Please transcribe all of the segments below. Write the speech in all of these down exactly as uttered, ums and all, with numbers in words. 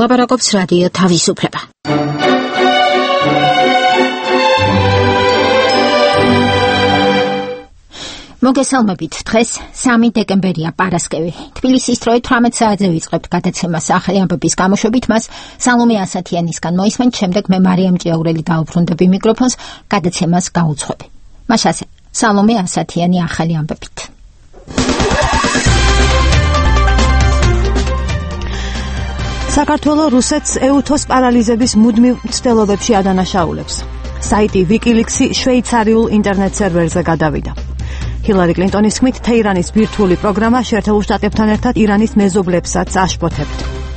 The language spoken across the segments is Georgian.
ლაპარაკობს რადიო თავისუფლება. მოგესალმებით, დღეს სამი დეკემბერია, პარასკევი. თბილისის დროით თვრამეტ საათზე ვიწყებთ გადაცემას ახალი ამბების გამოშვებით, მას სალომე ასათიანისგან მოისმენთ, შემდეგ მე მარიამ ჭიაურელი დაუბრუნდები მიკროფონს, გადაცემას გაუძღვები. მას ასე, სალომე ასათიანი ახალი ამბებით. საქართველო რუსეთს ეუთოს პარალიზების მუდმივ მცდელობებში ადანაშაულებს. საიტი ვიკილიქსი შვეიცარიულ ინტერნეტ სერვერზე გადავიდა. ჰილარი კლინტონის თქმით, თეირანის ბირთვული პროგრამა შეერთებულ შტატებთან ერთად ირანის მეზობლებსაც აშფოთებთ.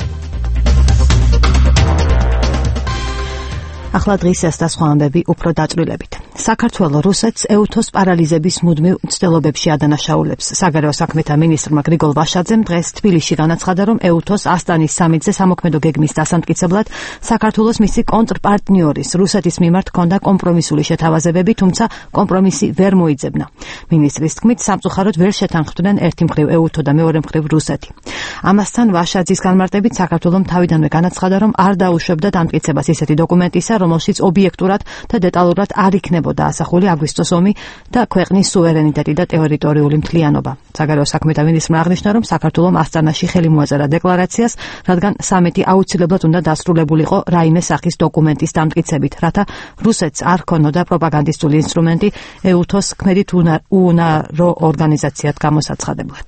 ახლა დღისას და სხვა ამბები უფრო დაწვრილებით. საქართველო რუსეთს ეუთოს პარალიზების მუდმივ მცდელობებში ადანაშაულებს. საგარეო საქმეთა მინისტრმა გრიგოლ ვაშაძემ დღეს თბილისში განაცხადა, რომ ეუთოს ასტანის სამიტზე სამოქმედო გეგმის დასამტკიცებლად საქართველოს მისი კონტრპარტნიორის რუსეთის მიმართ ჰქონდა კომპრომისული შეთავაზებები, თუმცა კომპრომისი ვერ მოიძებნა. მინისტრის თქმით, სამწუხაროდ ვერ შეთანხმდნენ ერთი მხრივ ეუთო და მეორე მხრივ რუსეთი. ამასთან ვაშაძის განმარტებით საქართველომ თავიდანვე განაცხადა, რომ არ დაუშვებდა დამტკიცებას ისეთი დოკუმენტისა, რომელშიც ობიექტურად და დეტალურად არ იქნებოდა ასახული აგვისტოს ომი და ქვეყნის სუვერენიტეტი და ტერიტორიული მთლიანობა. საგარეო საქმეთა მინისტრმა აღნიშნა, რომ საქართველომ ასტანაში ხელი მოაწერა დეკლარაციას, რადგან სამიტი აუცილებლად უნდა დასრულებულიყო რაიმე სახის დოკუმენტის დამტკიცებით, რათა რუსეთს არ ჰქონოდა პროპაგანდისტული ინსტრუმენტი ეუთოს ქმედით უუნარო ორგანიზაციად გამოსაცხადებლად.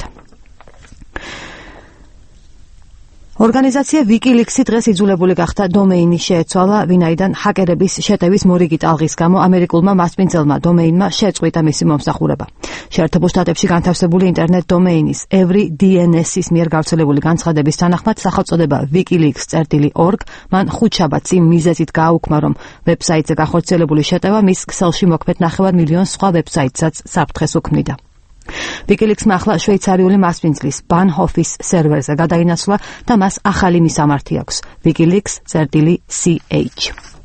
ორგანიზაცია ვიკილიქსი დღეს იძულებული გახდა დომეინის შეეცვალა, ვინაიდან ჰაკერების შეტევის მორიგი ტალღის გამო ამერიკულმა მასპინძელმა დომეინმა შეწყვიტა მისი მომსახურება. შეერთებულ შტატებში განთავსებული ინტერნეტ დომეინის Every დი ენ ეს-ის მიერ გავრცელებული განცხადების თანახმად სახელწოდება ვიკილიքს წერტილი ორგ მან ხუთშაბათს იმ მიზეზით გააუქმა, რომ ვებსაიტზე გახორციელებული შეტევა მის ქსელში მოქმედ ნახევარ მილიონ სხვა ვებსაიტსაც საფრთხეს უქმნიდა. ვიკილიქსმა ახლა შვეიცარიული მასპინძლის ბანჰოფის სერვერზე გადაინაცვლა და მას ახალი მისამართი აქვს. ვიკილიքს წერტილი სი ეიჩ.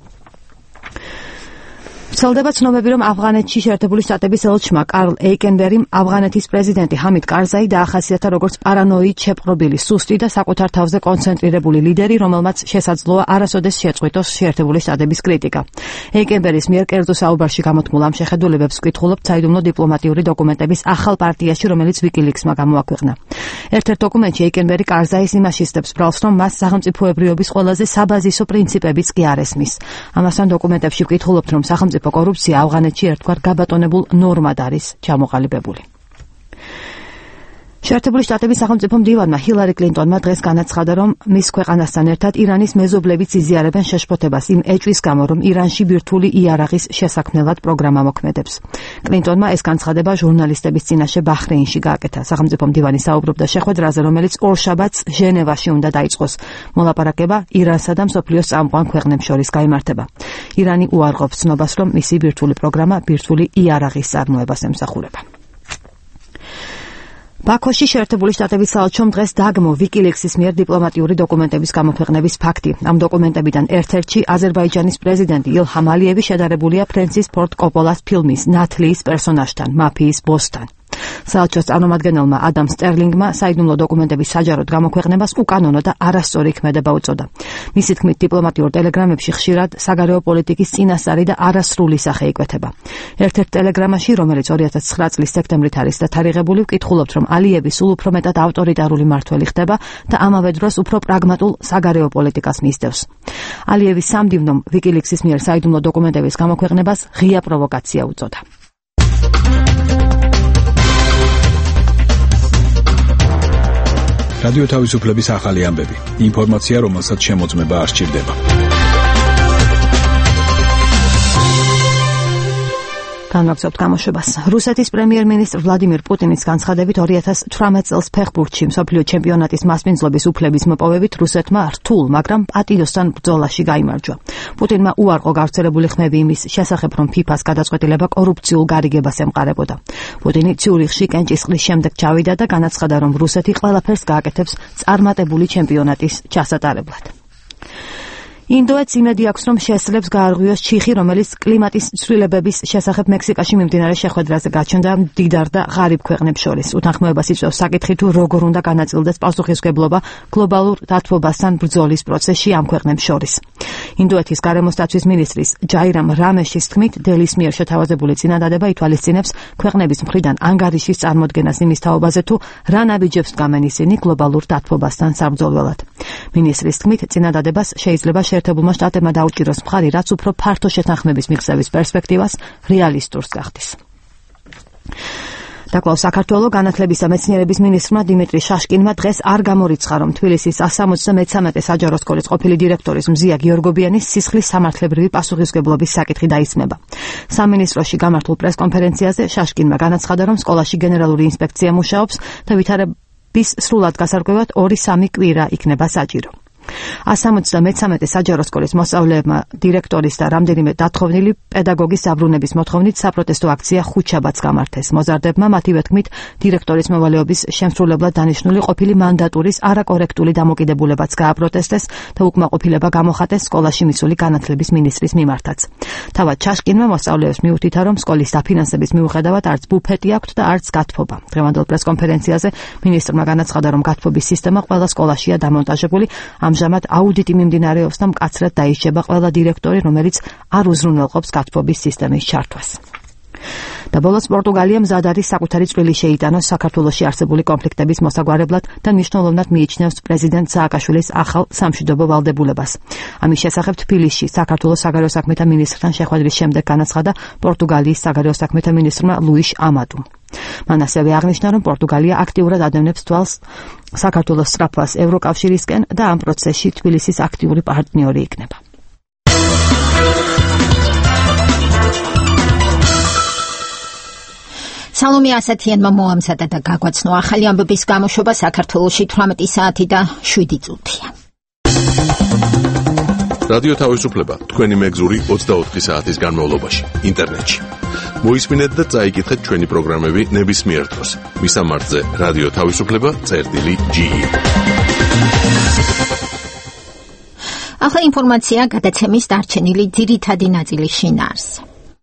ვრცელდება ცნობები, რომ ავღანეთში შეერთებული შტატების ელჩმა კარლ ეიკენბერიმ ავღანეთის პრეზიდენტი ჰამიდ კარზაი დაახასიათა როგორც პარანოით შეპყრობილი, სუსტი და საკუთარ თავზე კონცენტრირებული ლიდერი, რომელმაც შესაძლოა არასოდეს შეწყვიტოს შეერთებული შტატების კრიტიკა. ეიკენბერის მიერ კერძო საუბარში გამოთქმულ ამ შეხედულებებს ვკითხულობთ საიდუმლო დიპლომატიური დოკუმენტების ახალ პარტიაში, რომელიც ვიკილიქსმა გამოაქვეყნა. ერთ-ერთ დოკუმენტში ეიკენბერი კარზაის იმაში სდებს ბრალს, რომ მას სახელმწიფოებრიობის ყველაზე საბაზისო პრინციპებიც კი არ ესმის. ამასთან დოკუმენტებში ვკითხულობთ, რომ სახელმწიფო კორუფცია ავღანეთში ერთგვარ გაბატონებულ ნორმად არის ჩამოყალიბებული. შეერთებული შტატების სახელმწიფო მდივანმა ჰილარი კლინტონმა დღეს განაცხადა, რომ მის ქვეყანასთან ერთად ირანის მეზობლებიც იზიარებენ შეშფოთებას იმ ეჭვის გამო, რომ ირანში ბირთვული იარაღის შესაქმნელად პროგრამა მოქმედებს. კლინტონმა ეს განცხადება ჟურნალისტების წინაშე ბაჰრეინში გააკეთა. სახელმწიფო მდივანი საუბრობდა შეხვედრაზე, რომელიც ორშაბათს ჟენევაში უნდა დაიწყოს. მოლაპარაკება ირანსა და მსოფლიოს წამყვან ქვეყნებს შორის გაიმართება. ირანი უარყოფს ცნობას, რომ მისი ბირთვული პროგრამა ბირთვული იარაღის წარმოებას ემსახურება. ბაქოში შეერთებული შტატების საელჩომ დღეს დაგმო ვიკილიქსის მიერ დიპლომატიური დოკუმენტების გამოქვეყნების ფაქტი. ამ დოკუმენტებიდან ერთ-ერთში აზერბაიჯანის პრეზიდენტი ილჰამ ალიევი შედარებულია ფრენსის ფორდ კოპოლას ფილმის ნათლიის პერსონაჟთან, მაფიის ბოსთან. საელჩოს წარმომადგენელმა ადამ სტერლინგმა საიდუმლო დოკუმენტების საჯაროდ გამოქვეყნებას უკანონო და არასწორი ქმედება უწოდა. მისი თქმით, დიპლომატიურ ტელეგრამებში ხშირად საგარეო პოლიტიკის წინასწარი და არასრული სახე იკვეთება. ერთ-ერთ ტელეგრამაში, რომელიც ორი ათას ცხრა წლის სექტემბრით არის დათარიღებული, ვკითხულობთ, რომ ალიევი სულ უფრო მეტად ავტორიტარული მმართველი ხდება და ამავე დროს უფრო პრაგმატულ საგარეო პოლიტიკას მისდევს. ალიევის სამდივნომ ვიკილიქსის მიერ საიდუმლო დოკუმენტების გამოქვეყნებას ღია პროვოკაცია უწოდა. რადიო თავისუფლების ახალი ამბები. ინფორმაცია, რომელსაც შემოწმება არ სჭირდება. განვაგრძობთ გამოშვებას. რუსეთის პრემიერ-მინისტრ ვლადიმირ პუტინის განცხადებით ორი ათას თვრამეტ წელს ფეხბურთში მსოფლიო ჩემპიონატის მასპინძლობის უფლების მოპოვებით რუსეთმა რთულ, მაგრამ პატიოსთან ბრძოლაში გაიმარჯვა. პუტინმა უარყო გავრცელებული ხმები იმის შესახებ, რომ ფიფას გადაწყვეტილება კორუფციულ გარიგებას ემყარებოდა. პუტინი ციურიხში კენჭისყრის შემდეგ ჩავიდა და განაცხადა, რომ რუსეთი ყველაფერს გააკეთებს წარმატებული ჩემპიონატის ჩასატარებლად. ინდოეთს იმედი აქვს, რომ შესძლებს გაარღვიოს ჩიხი, რომელიც კლიმატის ცვლილებების შესახებ მექსიკაში მიმდინარე შეხვედრაზე გაჩნდა მდიდარ და ღარიბ ქვეყნებს შორის. უთანხმოებას იწვევს საკითხი, თუ როგორ უნდა განაწილდეს პასუხისმგებლობა გლობალურ დათბობასთან ბრძოლის პროცესში ამ ქვეყნებს შორის. ინდოეთის გარემოსდაცვის მინისტრის ჯაირამ რამეშის თქმით, დელის მიერ შეთავაზებული წინადადება ითვალისწინებს ქვეყნების მხრიდან ანგარიშის წარმოდგენას იმის თაობაზე, თუ რა ნაბიჯებს დგამენ ისინი გლობალურ დათბობასთან საბრძოლველად. მინისტრის თქმით, წინადადებას შეიძლება შეერთებულმა შტატებმა დაუჭიროს მხარი, რაც უფრო ფართო შეთანხმების მიღწევის პერსპექტივას რეალისტურს გახდის. დაკვლავ საქართველოს განათლების და მეცნიერების მინისტრმა დიმიტრი შაშკინმა დღეს არ გამორიცხა, რომ თბილისის ას სამოცდამეცამეტე საჯარო სკოლის ყოფილი დირექტორის მზია გიორგობიანის სისხლის სამართლებრივი პასუხისმგებლობის საკითხი დაისმება. სამინისტროში გამართულ პრესკონფერენციაზე შაშკინმა განაცხადა, რომ სკოლაში გენერალური ინსპექცია მუშაობს და ვითარების სრულად გასარკვევად ორი სამი კვირა იქნება საჭირო. ას სამოცდამეცამეტე საჯარო სკოლის მოსწავლეებმა დირექტორის და რამდენიმე დათხოვნილი პედაგოგის დაბრუნების მოთხოვნით საპროტესტო აქცია ხუთშაბათს გამართეს. მოზარდებმა მათივე თქმით დირექტორის მოვალეობის შემსრულებლად დანიშნული ყოფილი მანდატურის არაკორექტული დამოკიდებულებაც გააპროტესტეს და უკმაყოფილება გამოხატეს სკოლაში მისული განათლების მინისტრის მიმართაც. თავად ჩაშკინმა მოსწავლეებს მიუთითა, რომ სკოლის დაფინანსების მიუხედავად არც ბუფეტი აქვთ და არც გათბობა. დღევანდელ პრესკონფერენციაზე მინისტრმა განაცხადა, რომ გათბობის სისტემა ყველა სკოლაშია დამონტაჟებული. ამჟამად აუდიტი მიმდინარეობს და მკაცრად დაიშჩება ყველა დირექტორი, რომელიც არ უზრუნველყოფს გათბობის სისტემის ჩართვას. და ბოლოს პორტუგალიამ მზად არის საკუთარი წვლილი შეიტანოს საქართველოში არსებული კონფლიქტების მოსაგვარებლად და მნიშვნელოვნად მიიჩნევს პრეზიდენტ სააკაშვილის ახალ სამშვიდობო ვალდებულებას. ამის შესახებ თბილისში საქართველოს საგარეო საქმეთა მინისტრთან შეხვედრის შემდეგ განაცხადა პორტუგალიის საგარეო საქმეთა მინისტრმა ლუიშ ამადუმ. მან ასევე აღნიშნა, რომ პორტუგალია აქტიურად ადევნებს თვალს საქართველოს სწრაფვას ევროკავშირისკენ და ამ პროცესში თბილისის აქტიური პარტნიორი იქნება. სალომე ასათიანმა მოამზადა და გაგვაცნო ახალი ამბების გამოშვება საქართველოში თვრამეტი საათი და შვიდი წუთია. რადიო თავისუფლება თქვენი მეგზური ოცდაოთხი საათის განმავლობაში ინტერნეტში. მოისმინეთ და წაიკითხეთ ჩვენი პროგრამები ნებისმიერ დროს. მისამართზე რადიო თავისუფლება წერტილი ჯი. ახლა ინფორმაცია გადაცემის დარჩენილი ძირითადი ნაწილის შინაარსზე.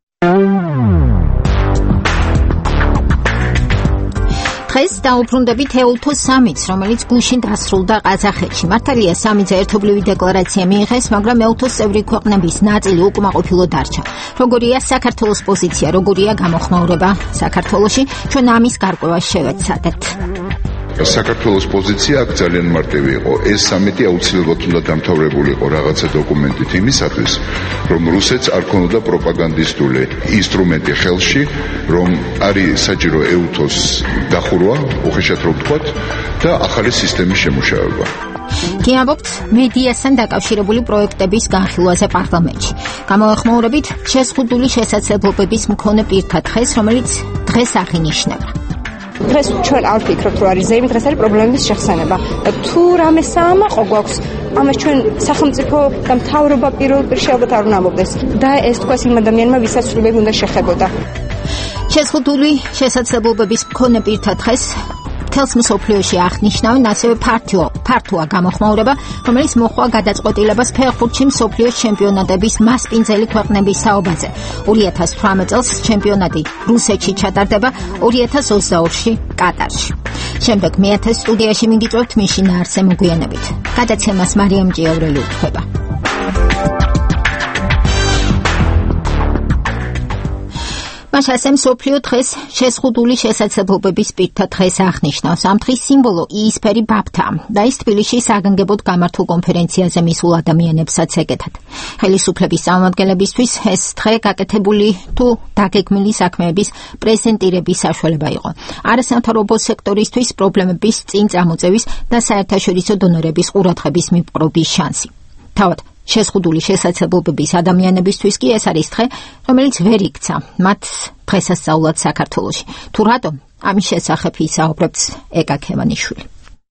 დღეს დაუბრუნდებით ეუთოს სამიტს, რომელიც გუშინ დასრულდა ყაზახეთში. მართალია სამიტზე ერთობლივი დეკლარაცია მიიღეს, მაგრამ ეუთოს წევრი ქვეყნების ნაწილი უკმაყოფილო დარჩა. როგორია საქართველოს პოზიცია, როგორია გამოხმაურება საქართველოში, ჩვენ ამის გარკვევას შევეცადეთ. საქართველოს პოზიცია აქ ძალიან მარტივი იყო. ეს სამიტი აუცილებლად უნდა დამთავრებულიყო რაღაცა დოკუმენტით იმისათვის, რომ რუსეთს არ ქონოდა პროპაგანდისტული ინსტრუმენტი ხელში, რომ არის საჭირო ეუთოს დახურვა, უხეშად რომ ვთქვათ, და ახალი სისტემის შემუშავება. გიამბობთ მედიასთან დაკავშირებული პროექტების განხილვაზე პარლამენტში. გამოეხმაურებით შეზღუდული შესაძლებლობების მქონე პირთა დღეს, რომელიც დღეს აღინიშნება. დღეს ჩვენ არ ვფიქრობთ, რომ არის ზეიმი, დღეს არის პრობლემების შეხსენება. თუ რამე საამაყო გვაქვს, ამას ჩვენ სახელმწიფო და მთავრობა პირველ პირში ალბათ არ უნდა ამობდეს და ეს თქვას იმ ადამიანმა, ვისაც სრულიად უნდა შეხებოდა. შეზღუდული შესაძლებლობების მქონე პირთა დღეს მთელს მსოფლიოში აღნიშნავენ ასევე ფართო ფართოა გამოხმაურება, რომელიც მოხდა გადაწყვეტილებას ფეხბურთში მსოფლიოს ჩემპიონატების მასპინძელი ქვეყნების თაობაზე. ორი ათას თვრამეტ წელს ჩემპიონატი რუსეთში ჩატარდება, ორი ათას ოცდაორში კატარში. შემდეგ მეათე სტუდიაში მიგიწევთ მის შინაარსზე მოგვიანებით. გადაცემას მარიამ ჭიაურელი უთხრება. მასასემ სოფლიო დღეს შეზღუდული შესაძლებლობების პირთა დღეს აღნიშნავს. ამ დღის სიმბოლო იისფერი ბაბთა და ის თბილისში საგანგებოდ გამართულ კონფერენციაზე მისულ ადამიანებსაც ეკეთათ. ხელისუფლების წარმომადგენლებისთვის ეს დღე გაკეთებული თუ დაგეგმილი საქმეების პრეზენტირების საშუალება იყო. არასამთავრობო სექტორისთვის პრობლემების წინ წამოწევის და საერთაშორისო დონორების ყურადღების მიპყრობის შანსი. თავად შეზღუდული შესაძლებლობების ადამიანებისთვის კი ეს არის დღე, რომელიც ვერ იქცა მათ დღესასწაულად საქართველოში. თუ რატომ? ამის შესახებ ისაუბრებს ეკა ქევანიშვილი.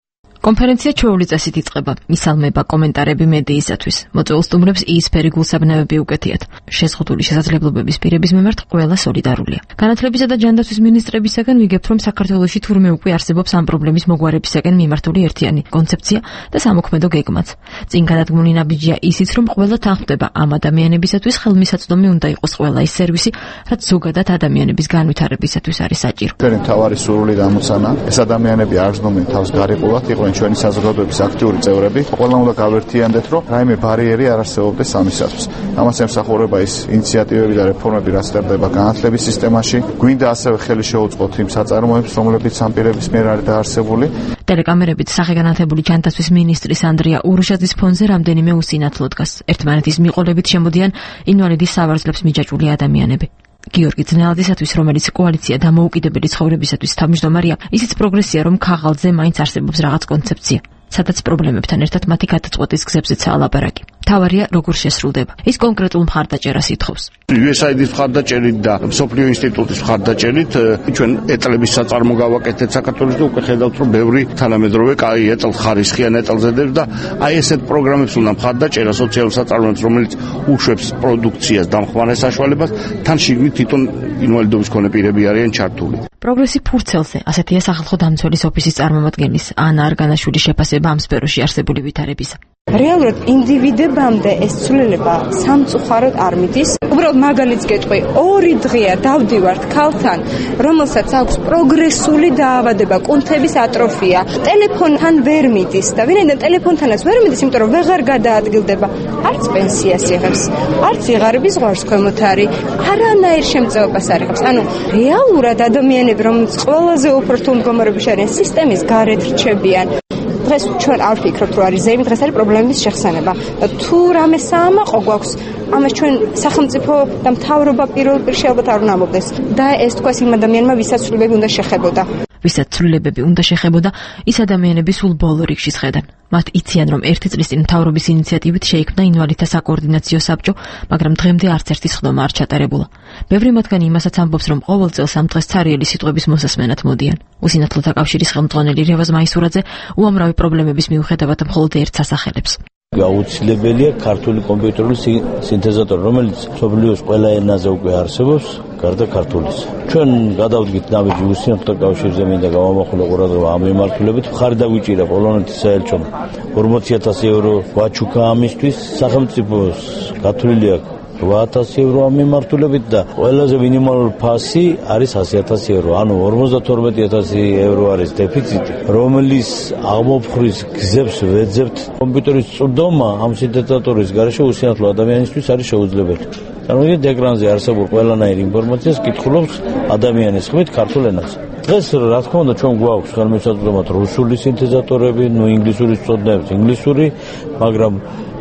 კონფერენცია ჩვეული წესით იწყება. მისალმება კომენტარები მედიისათვის. მოწვეულ სტუმრებს იისფერი გულსაბნევები უკეთიათ. შეზღუდული შესაძლებლობების პირების მიმართ ყველა სოლიდარულია. განათლებისა და ჯანდაცვის მინისტრებისაგან ვიგებთ, რომ საქართველოში თურმე უკვე არსებობს ამ პრობლემის მოგვარებისაკენ მიმართული ერთიანი კონცეფცია და სამოქმედო გეგმაც. წინ გადადგმული ნაბიჯია ისიც, რომ ყველა თანხმდება ამ ადამიანებისათვის ხელმისაწვდომი უნდა იყოს ყველა ის სერვისი, რაც ზოგადად ადამიანების განვითარებისათვის არის საჭირო. ჩვენი მთავარი სურვილი და ამოცანა, ეს ადამიანები არ ზრდომენ თავს გარიყულად, იყვნენ ჩვენი საზოგადოების აქტიური წევრები. ყველა უნდა გავერთიანდეთ, რომ რაიმე ბარიერი არ არსებობდეს ამისათვის. ამას ემსახურება ის ინიციატივები და რეფორმები, რაც ხდება განათლების სისტემაში. გვინდა ასევე ხელი შეუწყოთ იმ საწარმოებს, რომლებიც ამ პირების მიერ არის დაარსებული. ტელეკამერებით სახეგანათლებული ჯანდაცვის მინისტრის ანდრია ურუშაძის ფონზე რამდენიმე უსინათლო დგას. ერთმანეთის მიყოლებით შემოდიან ინვალიდის სავარძლებს მიჯაჭვული ადამიანები. გიორგი ძნელაძისათვის, რომელიც კოალიცია დამოუკიდებელი ცხოვრებისათვის თავმჯდომარეა, ისიც პროგრესია, რომ ქაღალდზე მაინც არსებობს რაღაც კონცეფცია, სადაც პრობლემებთან ერთად მათი გადაწყვეტის გზებზეცაა ლაპარაკი. თავარია როგორ შესრულდება. ის კონკრეტულ მხარდაჭერას ითხოვს. იუ ეს აი დის მხარდაჭერით და მსოფლიო ინსტიტუტის მხარდაჭერით ჩვენ ეწლების საწარმო გავაკეთეთ საქართველოს და უკვე ხედავთ, რომ ბევრი თანამედროვე კაი ეწლ ხარისხიან ეწლზე და აი ესეთ პროგრამებს უნდა მხარდაჭერა სოციალურ საწარმოებს, რომელიც უშვებს პროდუქციას, დამხმარე საშუალებას, თან შიგნით თვითონ ინვალიდობის მქონე პირები არიან ჩართული. პროგრესი ფურცელზე, ასეთია სახალხო დამცველის ოფისის წარმომადგენლის ანა არგანაშვილის შეფასება ამ სფეროში არსებული ვითარებისა. რეალურად ინდივიდებამდე ეს ცვლილება სამწუხაროდ არ მიდის. უბრალოდ მაგალითს გეტყვი, ორი დღეა დავდივართ ქალთან, რომელსაც აქვს პროგრესული დაავადება, კუნთების ატროფია. ტელეფონთან ვერ მიდის და ვინაიდან ტელეფონთანაც ვერ მიდის, იმიტომ რომ ვეღარ გადაადგილდება, არც პენსიას იღებს, არც იღარების ზღვარს ქვემოთ არის, არანაირ შემწეობას არ იღებს. ანუ რეალურად ადამიანები, რომლებიც ყველაზე უფრო რთულ მდგომარეობაში არიან, სისტემის გარეთ რჩებიან. დღეს ჩვენ არ ვფიქრობთ, რომ არის ზეიმი, დღეს არის პრობლემების შეხსენება. თუ რამე საამაყო გვაქვს, ამას ჩვენ სახელმწიფო და მთავრობა პირველ პირში ალბათ არ უნდა ამობდეს და ეს თქვას იმ ადამიანმა, ვისაც ცვლილებები უნდა შეხებოდა. ვისაც ცვლილებები უნდა შეხებოდა, ის ადამიანები სულ ბოლო რიგში სხედან. მათ იციან, რომ ერთი წლის წინ მთავრობის ინიციატივით შეიქმნა ინვალიდთა საკოორდინაციო საბჭო, მაგრამ დღემდე არც ერთი სხდომა არ ჩატარებულა. ბევრი მათგანი იმასაც ამბობს, რომ ყოველ წელს ამ დღეს ცარიელი სიტყვების მოსასმენად მოდიან. უსინათლოთა კავშირის ხელმძღვანელი რევაზ მაისურაძე უამრავი პრობლემების მიუხედავად მხოლოდ ერთს ასახელებს. აუცილებელია ქართული კომპიუტერული სინთეზატორი, რომელიც მსოფლიოს ყველა ენაზე უკვე არსებობს, გარდა ქართულის. ჩვენ გადავდგით ნაბიჯი უსინათლოთა კავშირზე, მინდა გავამახვილო ყურადღება ამ მიმართულებით. მხარი დაგვიჭირა პოლონეთის საელჩომ ორმოცი ათასი euро ვაჩუქა ამისთვის, სახელმწიფოს გათვლილი აქვს რვა ათასი euро ამ მიმართულებით და ყველაზე მინიმალური ფასი არის ასი ათასი euро. ანუ ორმოცდათორმეტი ათასი euро არის დეფიციტი, რომლის აღმოფხვრის გზებს ვეძებთ. კომპიუტერის წვდომა ამ სინთეზატორის გარეშე უსინათლო ადამიანისთვის არის შეუძლებელი. წარმოიდგინეთ, ეკრანზე არსებულ ყველანაირ ინფორმაციას კითხულობს ადამიანის ხმით ქართულ ენაზე. დღეს რა თქმა უნდა ჩვენ გვაქვს ხელმისაწვდომად რუსული სინთეზატორები, ნუ ინგლისურის წოდნებს ინგლისური, მაგრამ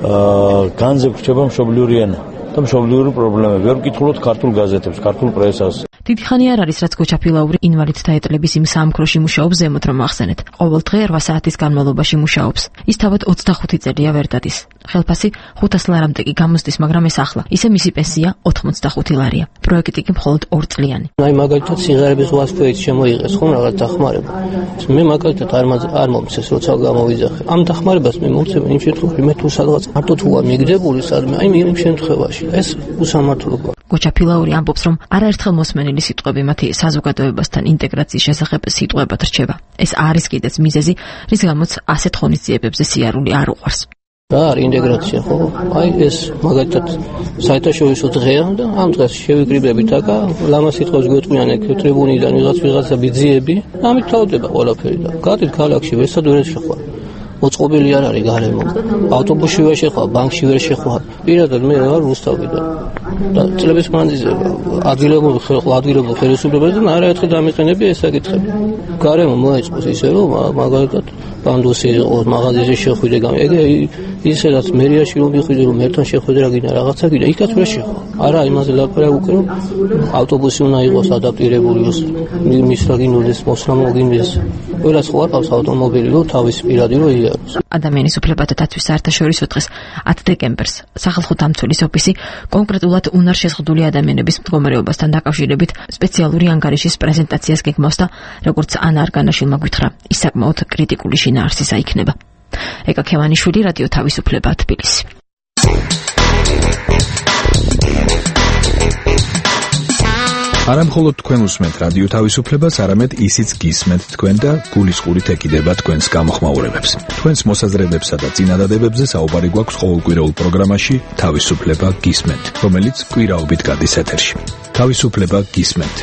განზე გვრჩება მშობლიური ენა. და მშობლიური პრობლემები. ვერ ვკითხულობთ ქართულ გაზეთებს, ქართულ პრესას. დიდი ხანი არ არის, რაც გოჩაფილაური ინვალიდთა ეტლების იმ საამქროში მუშაობს ზემოთ, რომ ახსენეთ. ყოველ დღე რვა საათის განმავლობაში მუშაობს. ის თავად ოცდახუთი წელია ვერ დადის. ხელფასი ხუთას ლარამდე გამოსდის, მაგრამ ეს ახლა. ისე მისი პენსია ოთხმოცდახუთი ლარია. პროექტი კი მხოლოდ ორ წლიანი. აი მაგალითად სიღარიბის ზღვასქვეით შემოიღეს ხომ რაღაც დახმარება. მე მაგალითად არ არ მომწეს როცა გამოვიძახე. ამ დახმარებას მე მომწევ იმ შემთხვევაში მე თუ სადღაც მარტო თუ არ მიგდებული სადმე, აი იმ შემთხვევაში ეს უსამართლოა. გოჩაფილაური ამბობს, რომ არაერთხელ მოსმენილი სიტყვები მათი საზოგადოებასთან ინტეგრაციის შესახებ სიტყვებად რჩება. ეს არის კიდეც მიზეზი, რის გამოც ასეთ ღონისძიებებზე სიარული არ უყვარს. რა არის ინტეგრაცია, ხო? აი ეს მაგალითად საერთაშორისო დღეა და ამ დღეს შევიკრიბებით აკა, ლამას სიტყვებს გვეტყვიან ეგ ტრიბუნიდან ვიღაც ვიღაცა ბიძიები, ამით თავდება ყველაფერი და გადით ქალაქში ვესად ვერ შეხვარ. მოწყობილი არ არის გარემო. ავტობუსში ვერ შეხვალ, ბანკში ვერ შეხვალ. პირადად მე ვარ რუსთავი და წლების მანძილზე ადგილობრივ ადგილობრივ ხელისუფლებასთან არაერთხელ დამეყენები ეს საკითხები. გარემო მოეწყოს ისე რომ მაგალითად პანდუსი იყო მაღაზიაში შეხვიდე გამ. ეგ ისედაც მერიაში რომ ვიხვიდე რომ ერთთან შეხვიდე რა გინდა რაღაცა გინდა, იქაც ვერ შეხვალ. არა იმაზე ლაპარაკ უკვე რომ ავტობუსი უნდა იყოს ადაპტირებული მის რა გინდეს მოსვლა მოგინდეს. ყველას ხო არ ყავს ავტომობილი რომ თავის პირადი რომ იაროს. ადამიანის უფლებათა დაცვის საერთაშორისო დღეს ათი დეკემბერს სახალხო დამცველის ოფისი კონკრეტულად უნარშეზღუდული ადამიანების მდგომარეობასთან დაკავშირებით სპეციალური ანგარიშის პრეზენტაციას გეგმავს და როგორც ანა არგანაშვილმა გვითხრა, ის საკმაოდ კრიტიკული შინაარსის აიქნება. ეკა ქევანიშვილი, რადიო თავისუფლება, თბილისი. არა მხოლოდ თქვენ უსმენთ რადიო თავისუფლებას, არამედ ისიც გისმენთ თქვენ და გულისყურით ეკიდება თქვენს გამოხმაურებებს. თქვენს მოსაზრებებსა და წინადადებებზე საუბარი გვაქვს ყოველკვირეულ პროგრამაში თავისუფლება გისმენთ, რომელიც კვირაობით გადის ეთერში. თავისუფლება გისმენთ.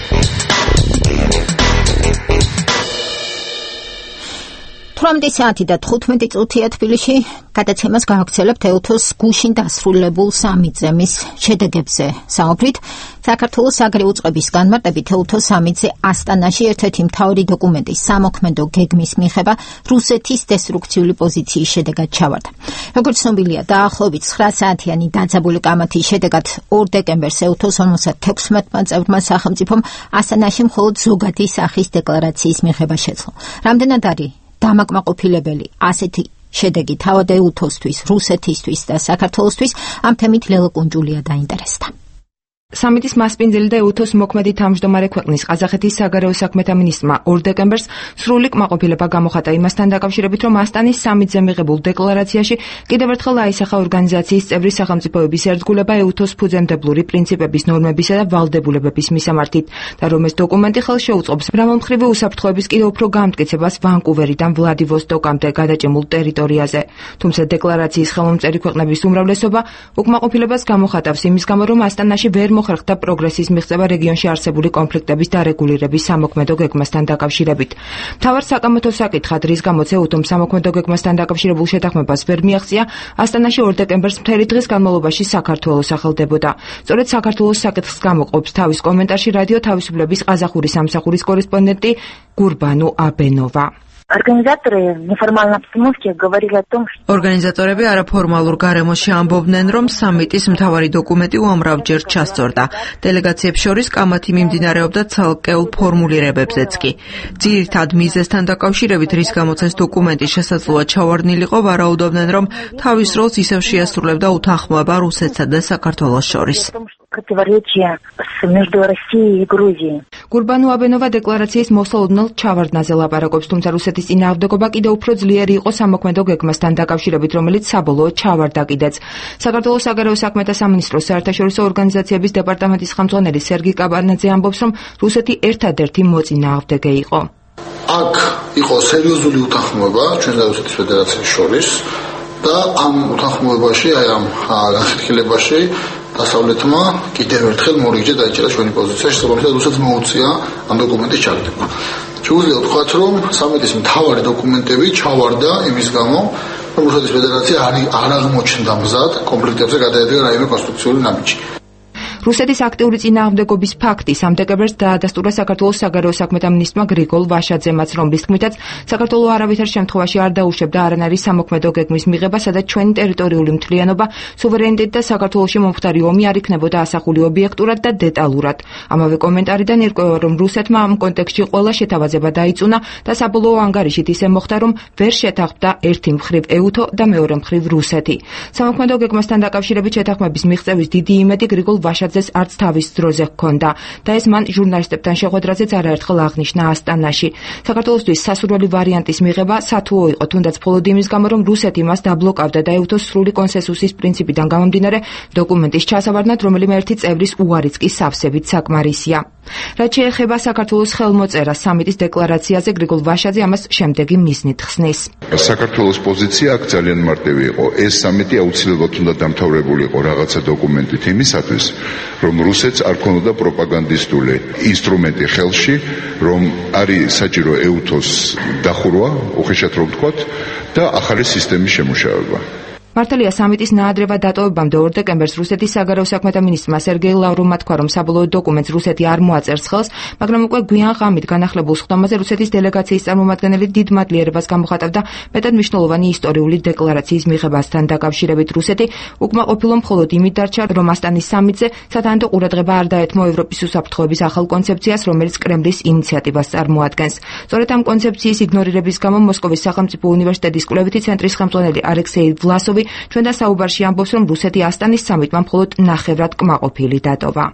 თვრამეტი საათი და თხუთმეტი წუთია თბილისში. გადაცემას გავაგრძელებთ ევთოს გუშინ დასრულებულ სამი ძემის შედეგებზე. საუბრით საქართველოს საგარეო უწყების განმარტებით ევთოს სამი ძე ასტანაში ერთ-ერთი მთავარი დოკუმენტის სამოქმედო გეგმის მიღება რუსეთის დესტრუქციული პოზიციის შედეგად ჩავარდა. როგორც ცნობილია, დაახლოებით ცხრა საათიანი დაძაბული კამათის შედეგად ორ დეკემბერს ევთოს ორმოცდათექვსმეტმა წევრმა სახელმწიფომ ასტანაში მხოლოდ ზოგადი სახის დეკლარაციის მიღება შეძლო. რამდენად არის დამაკმაყოფილებელი ასეთი შედეგი თავად ევთოსთვის, რუსეთისთვის და საქართველოსთვის? ამ თემით ლელა კუნჯულია დაინტერესდა. სამიტის მასპინძელი და ევთოს მოქმედი თავმჯდომარე ქვეყნის ყაზახეთის საგარეო საქმეთა მინისტრმა ორ დეკემბერს სრული კმაყოფილება გამოხატა იმასთან დაკავშირებით, რომ ასტანის სამიტზე მიღებულ დეკლარაციაში კიდევ ერთხელ აისახა ორგანიზაციის წევრი სახელმწიფოების ერთგულება ევთოს ფუძემდებლური პრინციპების, ნორმებისა და ვალდებულებების მისამართით და რომ ეს დოკუმენტი ხელს შეუწყობს მრავალმხრივი უსაფრთხოების კიდევ უფრო გამტკიცებას ვანკუვერიდან ვლადივოსტოკამდე გადაჭიმულ ტერიტორიაზე. თუმცა დეკლარაციის ხელმომწერი ქვეყნების უმრავლესობა უკმაყოფილებას გამოხატავს იმის გამო, რომ ასტანაში ვერ მოხერხდა პროგრესის მიღწევა რეგიონში არსებული კონფლიქტების დარეგულირების სამოქმედო გეგმასთან დაკავშირებით. მთავარ საკამათო საკითხად, რის გამოც ევთომ სამოქმედო გეგმასთან დაკავშირებულ შეთანხმებას ვერ მიაღწია, ასტანაში ორ დეკემბერს მთელი დღის განმავლობაში საქართველოს სახელდებოდა. სწორედ საქართველოს საკითხს გამოყოფს თავის კომენტარში რადიო თავისუფლების ყაზახური სამსახურის კორესპონდენტი გურბანუ აბენოვა. Организаторы в неформальной обстановке говорили о том, что ორგანიზატორები არაფორმალურ გარემოში ამბობდნენ, რომ სამიტის მთავარი დოკუმენტი უამრავჯერ ჩასწორდა. დელეგაციებს შორის კამათი მიმდინარეობდა ცალკეულ ფორმულირებებზეც კი. ძირითად მიზეზთან დაკავშირებით, რის გამოც ეს დოკუმენტი შესაძლოა ჩავარდნილიყო, ვარაუდობდნენ, რომ თავის როლს ისევ შეასრულებდა უთანხმოება რუსეთსა და საქართველოს შორის. противоречия между Россией и Грузией. გურბანუ აბენოვა დეკლარაციის მოსალოდნელ ჩავარდნაზე ლაპარაკობს, თუმცა რუსეთის წინააღმდეგობა კიდევ უფრო ძლიერი იყო სამოქმედო გეგმასთან დაკავშირებით, რომელიც საბოლოოდ ჩავარდა კიდეც. საქართველოს საგარეო საქმეთა სამინისტროს საერთაშორისო ორგანიზაციების დეპარტამენტის ხელმძღვანელი სერგი კაბანაძე ამბობს, რომ რუსეთი ერთადერთი მოწინააღმდეგე იყო. აქ იყო სერიოზული უთანხმოება ჩვენ და რუსეთის ფედერაციის შორის და ამ უთანხმოებაში, აი ამ განხეთქილებაში დასავლეთმა კიდევ ერთხელ მორიგჯე დაიჭირა ჩვენი პოზიცია, შესაბამისად რუსეთს მოუწია ამ დოკუმენტის ჩაგდება. შეუძლია ვთქვათ, რომ სამიტის მთავარი დოკუმენტები ჩავარდა იმის გამო, რომ რუსეთის ფედერაცია არ აღმოჩნდა მზად კონფლიქტებზე გადაედგა რაიმე კონსტრუქციული ნაბიჯი. რუსეთის აქტიური წინააღმდეგობის ფაქტი სამ დეკემბერს დაადასტურა საქართველოს საგარეო საქმეთა მინისტრმა გრიგოლ ვაშაძემაც, რომლის თქმითაც საქართველო არავითარ შემთხვევაში არ დაუშვებდა არანაირი სამოქმედო გეგმის მიღება, სადაც ჩვენი ტერიტორიული მთლიანობა, სუვერენიტეტი და საქართველოში მომხდარი ომი არ იქნებოდა ასახული ობიექტურად და დეტალურად. ამავე კომენტარიდან ირკვევა, რომ რუსეთმა ამ კონტექსტში ყველა შეთავაზება დაიწუნა და საბოლოო ანგარიშით ისე მოხდა, რომ ვერ შეთანხმდა ერთი მხრივ ევთო და მეორე მხრივ რუსეთი. სამოქმედო გეგმასთან დაკავშირებით შეთანხმების მიღწევის დიდი იმედი გრიგოლ ვაშაძე არც თავის დროზე ჰქონდა და ეს მან ჟურნალისტებთან შეხვედრაზეც არაერთხელ აღნიშნა ასტანაში. საქართველოსთვის სასურველი ვარიანტის მიღება სათუო იყო, თუნდაც მხოლოდ იმის გამო, რომ რუსეთი მას დაბლოკავდა და ევთოს სრული კონსენსუსის პრინციპიდან გამომდინარე დოკუმენტის ჩასავარდნად რომელიმე ერთი წევრის უარიც კი სავსებით საკმარისია. რაც შეეხება საქართველოს ხელმოწერას სამიტის დეკლარაციაზე, გრიგოლ ვაშაძე ამას შემდეგი მიზნით ხსნის. საქართველოს პოზიცია აქ ძალიან მარტივი იყო. ეს სამიტი აუცილებლად უნდა დამთავრებულიყო რაღაცა დოკუმენტით იმისათვის, რომ რუსეთს არ ქონოდა პროპაგანდისტული ინსტრუმენტი ხელში, რომ არის საჭირო ევთოს დახურვა, უხეშად რომ ვთქვათ, და ახალი სისტემის შემუშავება. მართალია სამიტის ნაადრევად დატოვებამდე ორ დეკემბერს რუსეთის საგარეო საქმეთა მინისტრმა სერგეი ლავროვმა თქვა, რომ საბოლოო დოკუმენტს რუსეთი არ მოაწერს ხელს, მაგრამ უკვე გვიან ღამით განახლებულ სხდომაზე რუსეთის დელეგაციის წარმომადგენელი დიდ მადლიერებას გამოხატავდა მეტად მნიშვნელოვანი ისტორიული დეკლარაციის მიღებასთან დაკავშირებით. რუსეთი უკმაყოფილო მხოლოდ იმით დარჩა, რომ ასტანის სამიტზე სათანადო ყურადღება არ დაეთმო ევროპის უსაფრთხოების ახალ კონცეფციას, რომელიც კრემლის ინიციატივას წარმოადგენს. სწორედ ამ კონცეფციის იგნორირების გამო მოსკოვის სახელმწიფო უნივერსიტეტის კვლევითი ცენტრის ხელმძღვანელი ალექსეი ვლასოვი ჩვენთან საუბარში ამბობს, რომ რუსეთი ასტანის სამიტმა მხოლოდ ნახევრად კმაყოფილი დატოვა.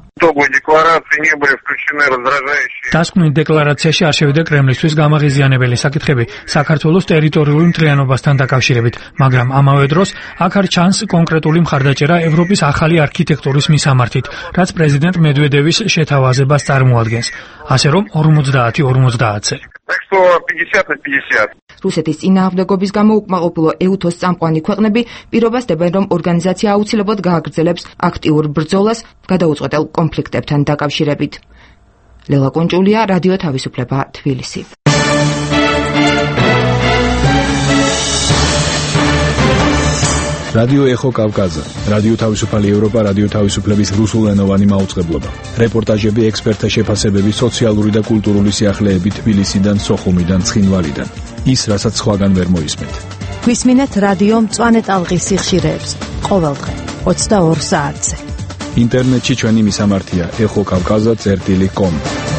დასკვნილ დეკლარაციაში არ შევიდა კრემლისთვის გამაღიზიანებელი საკითხები საქართველოს ტერიტორიული მთლიანობასთან დაკავშირებით, მაგრამ ამავე დროს აქ არ ჩანს კონკრეტული მხარდაჭერა ევროპის ახალი არქიტექტურის მისამართით, რაც პრეზიდენტ მედვედევის შეთავაზებას წარმოადგენს, ასე რომ ორმოცდაათი ორმოცდაათზე. რუსეთის წინააღმდეგობის გამო უკმაყოფილო ეუთოს წამყვანი ქვეყნები პირობას დებენ, რომ ორგანიზაცია აუცილებლად გააგრძელებს აქტიურ ბრძოლას გადაუწყვეტელ კონფლიქტებთან დაკავშირებით. ლელა კონჭულია, რადიო თავისუფლება, თბილისი. რადიო ეხო კავკაზა, რადიო თავისუფალი ევროპა, რადიო თავისუფლების რუსულენოვანი მაუწყებლობა. რეპორტაჟები, ექსპერტთა შეფასებები, სოციალური და კულტურული სიახლეები თბილისიდან, სოხუმიდან, ცხინვალიდან. ის, რასაც სხვაგან ვერ მოისმენთ. გვისმინეთ რადიო მწვანე ტალღის სიხშირეებს ყოველდღე ოცდაორ საათზე. ინტერნეტში ჩვენი მისამართია ეხო კავკაზა წერტილი კომ.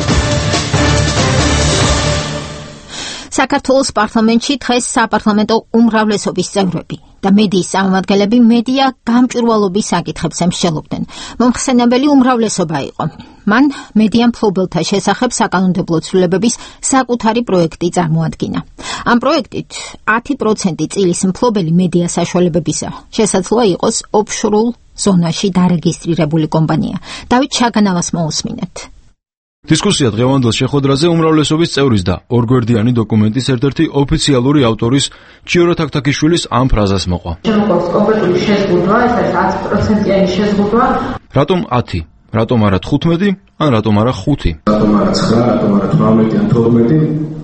საქართველოს პარლამენტში დღეს საპარლამენტო უმრავლესობის წევრები და მედიის წარმომადგენლები მედია გამჭვირვალობის საკითხებს ემსჯელობდნენ. მომხსენებელი უმრავლესობა იყო. მან მედია მფლობელთა შესახებ საკანონმდებლო ცვლილებების საკუთარი პროექტი წარმოადგინა. ამ პროექტით ათი პროცენტი წილის მფლობელი მედია საშუალებებისა შესაძლოა იყოს ოფშორულ ზონაში დარეგისტრირებული კომპანია. დავით ჩაგანავას მოусმინეთ. დისკუსია დღევანდელ შეხვედრაზე უმრავლესობის წევრის და ორგვერდიანი დოკუმენტის ერთ-ერთი ოფიციალური ავტორის ჩიორო თაქთაქიშვილის ამ ფრაზას მოყვა. შემოგვაქვს კონკრეტული შეზღუდვა, ეს არის ათი პროცენტიანი შეზღუდვა. რატომ ათი? რატომ არა თხუთმეტი? ან რატომ არა ხუთი? რატომ არა ცხრა, რატომ არა თვრამეტი ან თორმეტი?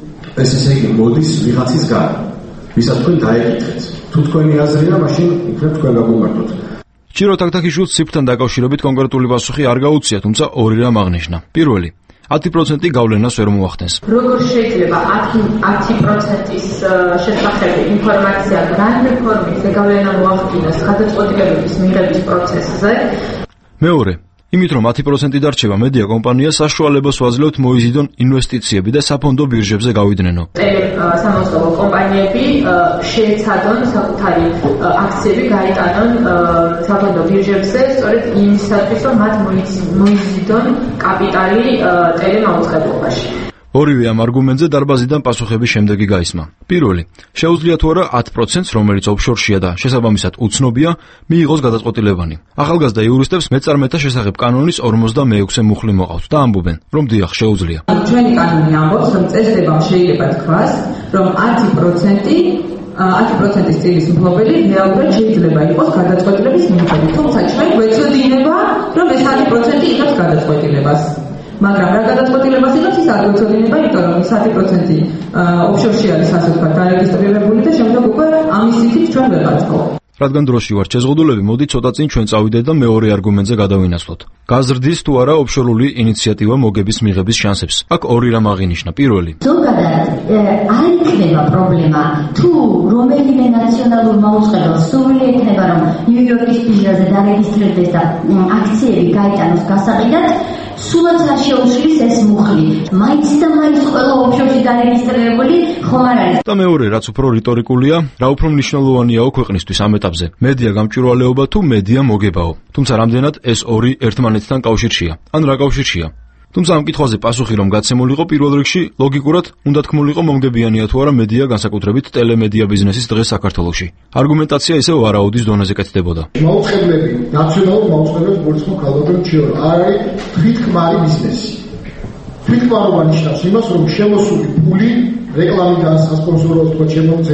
ეს ესე იგი მოდის ვიღაცის გარე. ვისაც თქვენ დაეკითხეთ. თუ თქვენი აზრია, მაშინ იქნებ თქვენ გაგვიმართოთ. ჩიორო თაქთაქიშვილს ციფრთან დაკავშირებით კონკრეტული პასუხი არ გაუწია, თუმცა ორი რამ აღნიშნა. პირველი, ათი პროცენტი გავლენას ვერ მოახდენს. როგორ შეიძლება ათი პროცენტის შესახებ ინფორმაცია რამდენი ფორმით გავლენა მოახდინოს გადაწყვეტილებების მიღების პროცესზე? მეორე, იმით რომ ათი პროცენტი დარჩება, მედია კომპანია საშუალებას ვაძლევთ მოიზიდონ ინვესტიციები და საფონდო ბირჟებზე გავიდნენ. სამოსტო კომპანიები შეეცადონ საკუთარი აქციები გაიტანონ საფონდო ბირჟებზე, სწორედ იმისათვის, რომ მათ მოიზიდონ კაპიტალი ტელემაუწყებლობაში. ორივე ამ არგუმენტზე დარბაზიდან პასუხების შემდეგი გაისმა. პირველი, შეუძლია თუ არა ათ პროცენტს, რომელიც ოფშორშია და შესაბამისად უცნობია, მიიღოს გადაწყვეტილებანი. ახალგაზრდა იურისტებს მეწარმეთა შესახებ კანონის ორმოცდამეექვსე მუხლი მოყავთ და ამბობენ, რომ დიახ, შეუძლია. ჩვენი კანონი ამბობს, რომ წესდებამ შეიძლება თქვას, რომ ათი პროცენტი ათი პროცენტის წილის მფლობელი რეალურად შეიძლება იყოს გადაწყვეტილების მიხედვით, თუმცა ჩვენ გვეცოდინება, რომ ეს ათი პროცენტი იყოს გადაწყვეტილებას. მაგრამ რა გადაწყვეტილებას იღებს ის არ გვეცოდინება, იმიტომ რომ ეს ათი პროცენტი ოფშორში არის, ასე ვთქვათ, დარეგისტრირებული და შემდეგ უკვე ამის ციფრით ჩვენ ვერ გაწყობ. რადგან დროში ვართ შეზღუდულები, მოდი ცოტა წინ ჩვენ წავიდეთ და მეორე არგუმენტზე გადავინაცვლოთ. გაზრდის თუ არა ოფშორული ინიციატივა მოგების მიღების შანსებს. აქ ორი რამ აღინიშნა. პირველი, ზოგადად არ იქნება პრობლემა თუ რომელიმე ნაციონალურ მაუწყებელს სურვილი ექნება, რომ ნიუ-იორკის ბირჟაზე დარეგისტრირდეს და აქციები გაიტანოს გასაყიდად, სულაც არ შეუშლის ეს მუხლი. მაინც და მაინც ყველა ოფშორში დარეგისტრირებული ხომ არ არის. და მეორე, რაც უფრო რიტორიკულია, რა უფრო მნიშვნელოვანიაო ქვეყნისთვის ამ ეტაპზე, მედია გამჭვირვალეობა თუ მედია მოგებაო. თუმცა რამდენად ეს ორი ერთმანეთთან კავშირშია? ან რა კავშირშია? თუმცა ამ კითხვაზე პასუხი რომ გაცემულიყო, პირველ რიგში ლოგიკურად უნდა თქმულიყო მომგებიანია თუ არა მედია, განსაკუთრებით ტელემედია ბიზნესის დღეს საქართველოში. არგუმენტაცია ისევ ვარაუდის დონეზე კეთდებოდა. მაუწყებლები, ნაციონალურ მაუწყებლებს გულისხმობ ქალბატონ ჩიორო, არ არის თვითქმარი ბიზნესი. თვითქმარობა ნიშნავს იმას, რომ შემოსული ფული რეკლამიდან, სასპონსოროდ, თქვა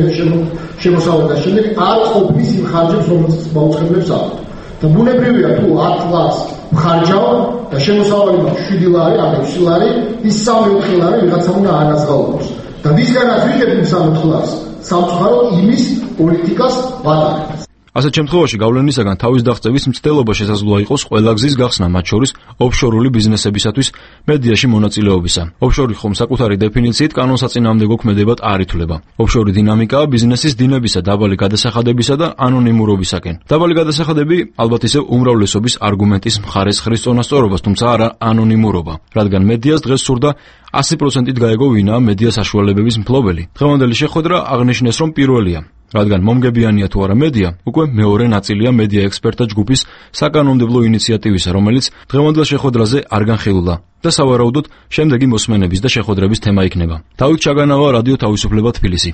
შემოსავლა და შემდეგ არ ყოფნის იმ ხარჯებს, რომელიც მაუწყებლებს აქვთ. და ბუნებრივია თუ ათ ლარს მხარჯავ და შემოსავალი მაქვს შვიდი ლარი, ან ექვსი ლარი, ის სამი ოთხი ლარი ვიღაცამ უნდა ანაზღაუროს. და ვისგანაც ვიღებ იმ სამი ოთხ ლარს, სამწუხაროდ იმის პოლიტიკას ვატარებ. ასეთ შემთხვევაში გავლენისაგან თავის დაღწევის მცდელობა შესაძლოა იყოს ყველა გზის გახსნა, მათ შორის ოფშორული ბიზნესებისათვის მედიაში მონაწილეობისა. ოფშორი ხომ საკუთარი დეფინიციით კანონსაწინააღმდეგო ქმედებად არ ითვლება. ოფშორი დინამიკაა ბიზნესის დინებისა, დაბალი გადასახადებისა და ანონიმურობისაკენ. დაბალი გადასახადები ალბათ ისევ უმრავლესობის არგუმენტის მხარეს ხრის წონასწორობას, თუმცა არა ანონიმურობა, რადგან მედიას დღეს სურდა ასი პროცენტით გაეგო ვინაა მედია საშუალებების მფლობელი. დღევანდელი შეხვედრა აღნიშნეს, რომ პირველია, რადგან მომგებიანია თუ არა მედია, უკვე მეორე ნაწილია მედია ექსპერტთა ჯგუფის საკანონმდებლო ინიციატივისა, რომელიც დღევანდელ შეხვედრაზე არ განხილულა და სავარაუდოდ შემდეგი მოსმენების და შეხვედრების თემა იქნება. დავით ჩაგანავა, რადიო თავისუფლება, თბილისი.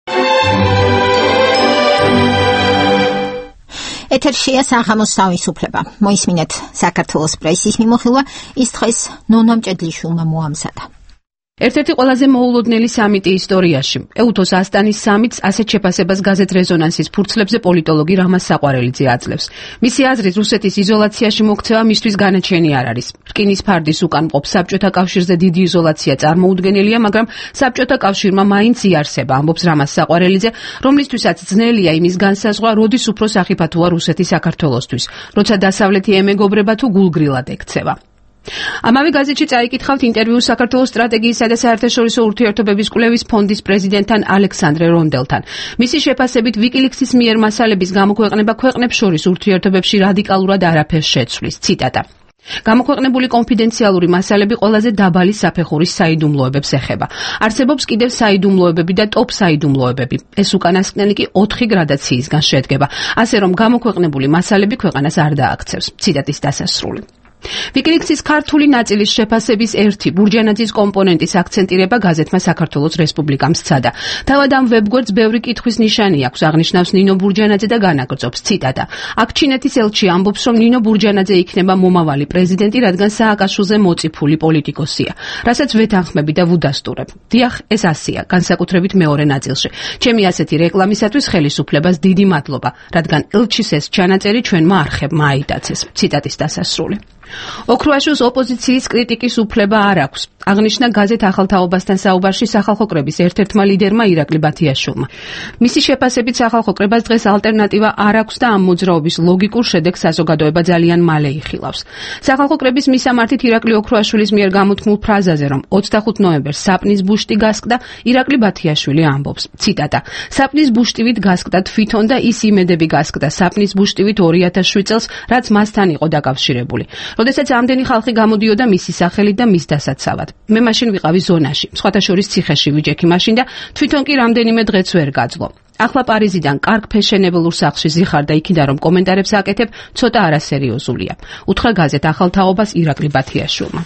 ეთერშია საღამოს თავისუფლება. მოისმინეთ საქართველოს პრესის მიმოხილვა, ის დღეს ნონა მჭედლიშვილმა მოამზადა. ერთ-ერთი ყველაზე მოულოდნელი სამიტი ისტორიაში. ეუთოს ასტანის სამიტს ასეთ შეფასებას გაზეთ რეზონანსის ფურცლებზე პოლიტოლოგი რამაზ საყვარელიძე აძლევს. მისი აზრით, რუსეთის იზოლაციაში მოქცევა მისთვის განაჩენი არ არის. რკინის ფარდის უკან მყოფ საბჭოთა კავშირზე დიდი იზოლაცია წარმოუდგენელია, მაგრამ საბჭოთა კავშირმა მაინც იარსება, ამბობს რამაზ საყვარელიძე, რომლისთვისაც ძნელია იმის განსაზღვრა, როდის უფრო სახიფათოა რუსეთი საქართველოსთვის, როცა დასავლეთი ემეგობრება თუ გულგრილად ექცევა. ამავე გაზეთში წაიკითხავთ ინტერვიუს საქართველოს სტრატეგიისა და საერთაშორისო ურთიერთობების კვლევის ფონდის პრეზიდენტთან ალექსანდრე რონდელთან. მისი შეფასებით ვიკილიქსის მიერ მასალების გამოქვეყნება ქვეყნებს შორის ურთიერთობებში რადიკალურად არაფერს შეცვლის. ციტატა: გამოქვეყნებული კონფიდენციალური მასალები ყველაზე დაბალი საფეხურის საიდუმლოებებს ეხება. არსებობს კიდევ საიდუმლოებები და ტოპ საიდუმლოებები. ეს უკანასკნელი კი ოთხი გრადაციისგან შედგება, ასე რომ გამოქვეყნებული მასალები ქვეყანას არ დააქცევს. ციტატის დასასრული. ვიკილიქსის ქართული ნაწილის შეფასების ერთი ბურჯანაძის კომპონენტის აქცენტირება გაზეთმა საქართველოს რესპუბლიკამ სცადა. თავად ამ ვებგვერდს ბევრი კითხვის ნიშანი აქვს, აღნიშნავს ნინო ბურჯანაძე და განაგრძობს. ციტატა: აქ ჩინეთის ელჩი ამბობს, რომ ნინო ბურჯანაძე იქნება მომავალი პრეზიდენტი, რადგან სააკაშვილზე მოწიფული პოლიტიკოსია, რასაც ვეთანხმები და ვუდასტურებ. დიახ, ეს ასია, განსაკუთრებით მეორე ნაწილში. ჩემი ასეთი რეკლამისათვის ხელისუფლებას დიდი მადლობა, რადგან ელჩის ეს ჩანაწერი ჩვენმა არხებმა აიტაცეს. ციტატის დასასრული. ოქროაშვილს ოპოზიციის კრიტიკის უფლება არ აქვს, აღნიშნა გაზეთ ახალთაობასთან საუბარში სახალხო კრების ერთ-ერთმა ლიდერმა ირაკლი ბათიაშვილმა. მისი შეფასებით სახალხო კრებას დღეს ალტერნატივა არ აქვს და ამ მოძრაობის ლოგიკურ შედეგს საზოგადოება ძალიან მალე იხილავს. სახალხო კრების მისამართით ირაკლი ოქროაშვილის მიერ გამოთქმულ ფრაზაზე, რომ ოცდახუთ ნოემბერს საპნის ბუშტი გასკდა, ირაკლი ბათიაშვილი ამბობს. ციტატა: საპნის ბუშტივით გასკდა თვითონ და ის იმედები გასკდა საპნის ბუშტივით ორი ათას შვიდ წელს, რაც მასთან იყო დაკავშირებული. როდესაც ამდენი ხალხი გამოდიოდა მისი სახელით და მის დასაცავად. მე მაშინ ვიყავი ზონაში, სხვათა შორის ციხეში ვიჯექი მაშინ და თვითონ კი რამდენიმე დღეც ვერ გაძლო. ახლა პარიზიდან კარგ ფეშენებელურ სახლში ზიხარ და იქიდან რომ კომენტარებს აკეთებ, ცოტა არასერიოზულია. უთხრა გაზეთ ახალთაობას ირაკლი ბათიაშვილმა.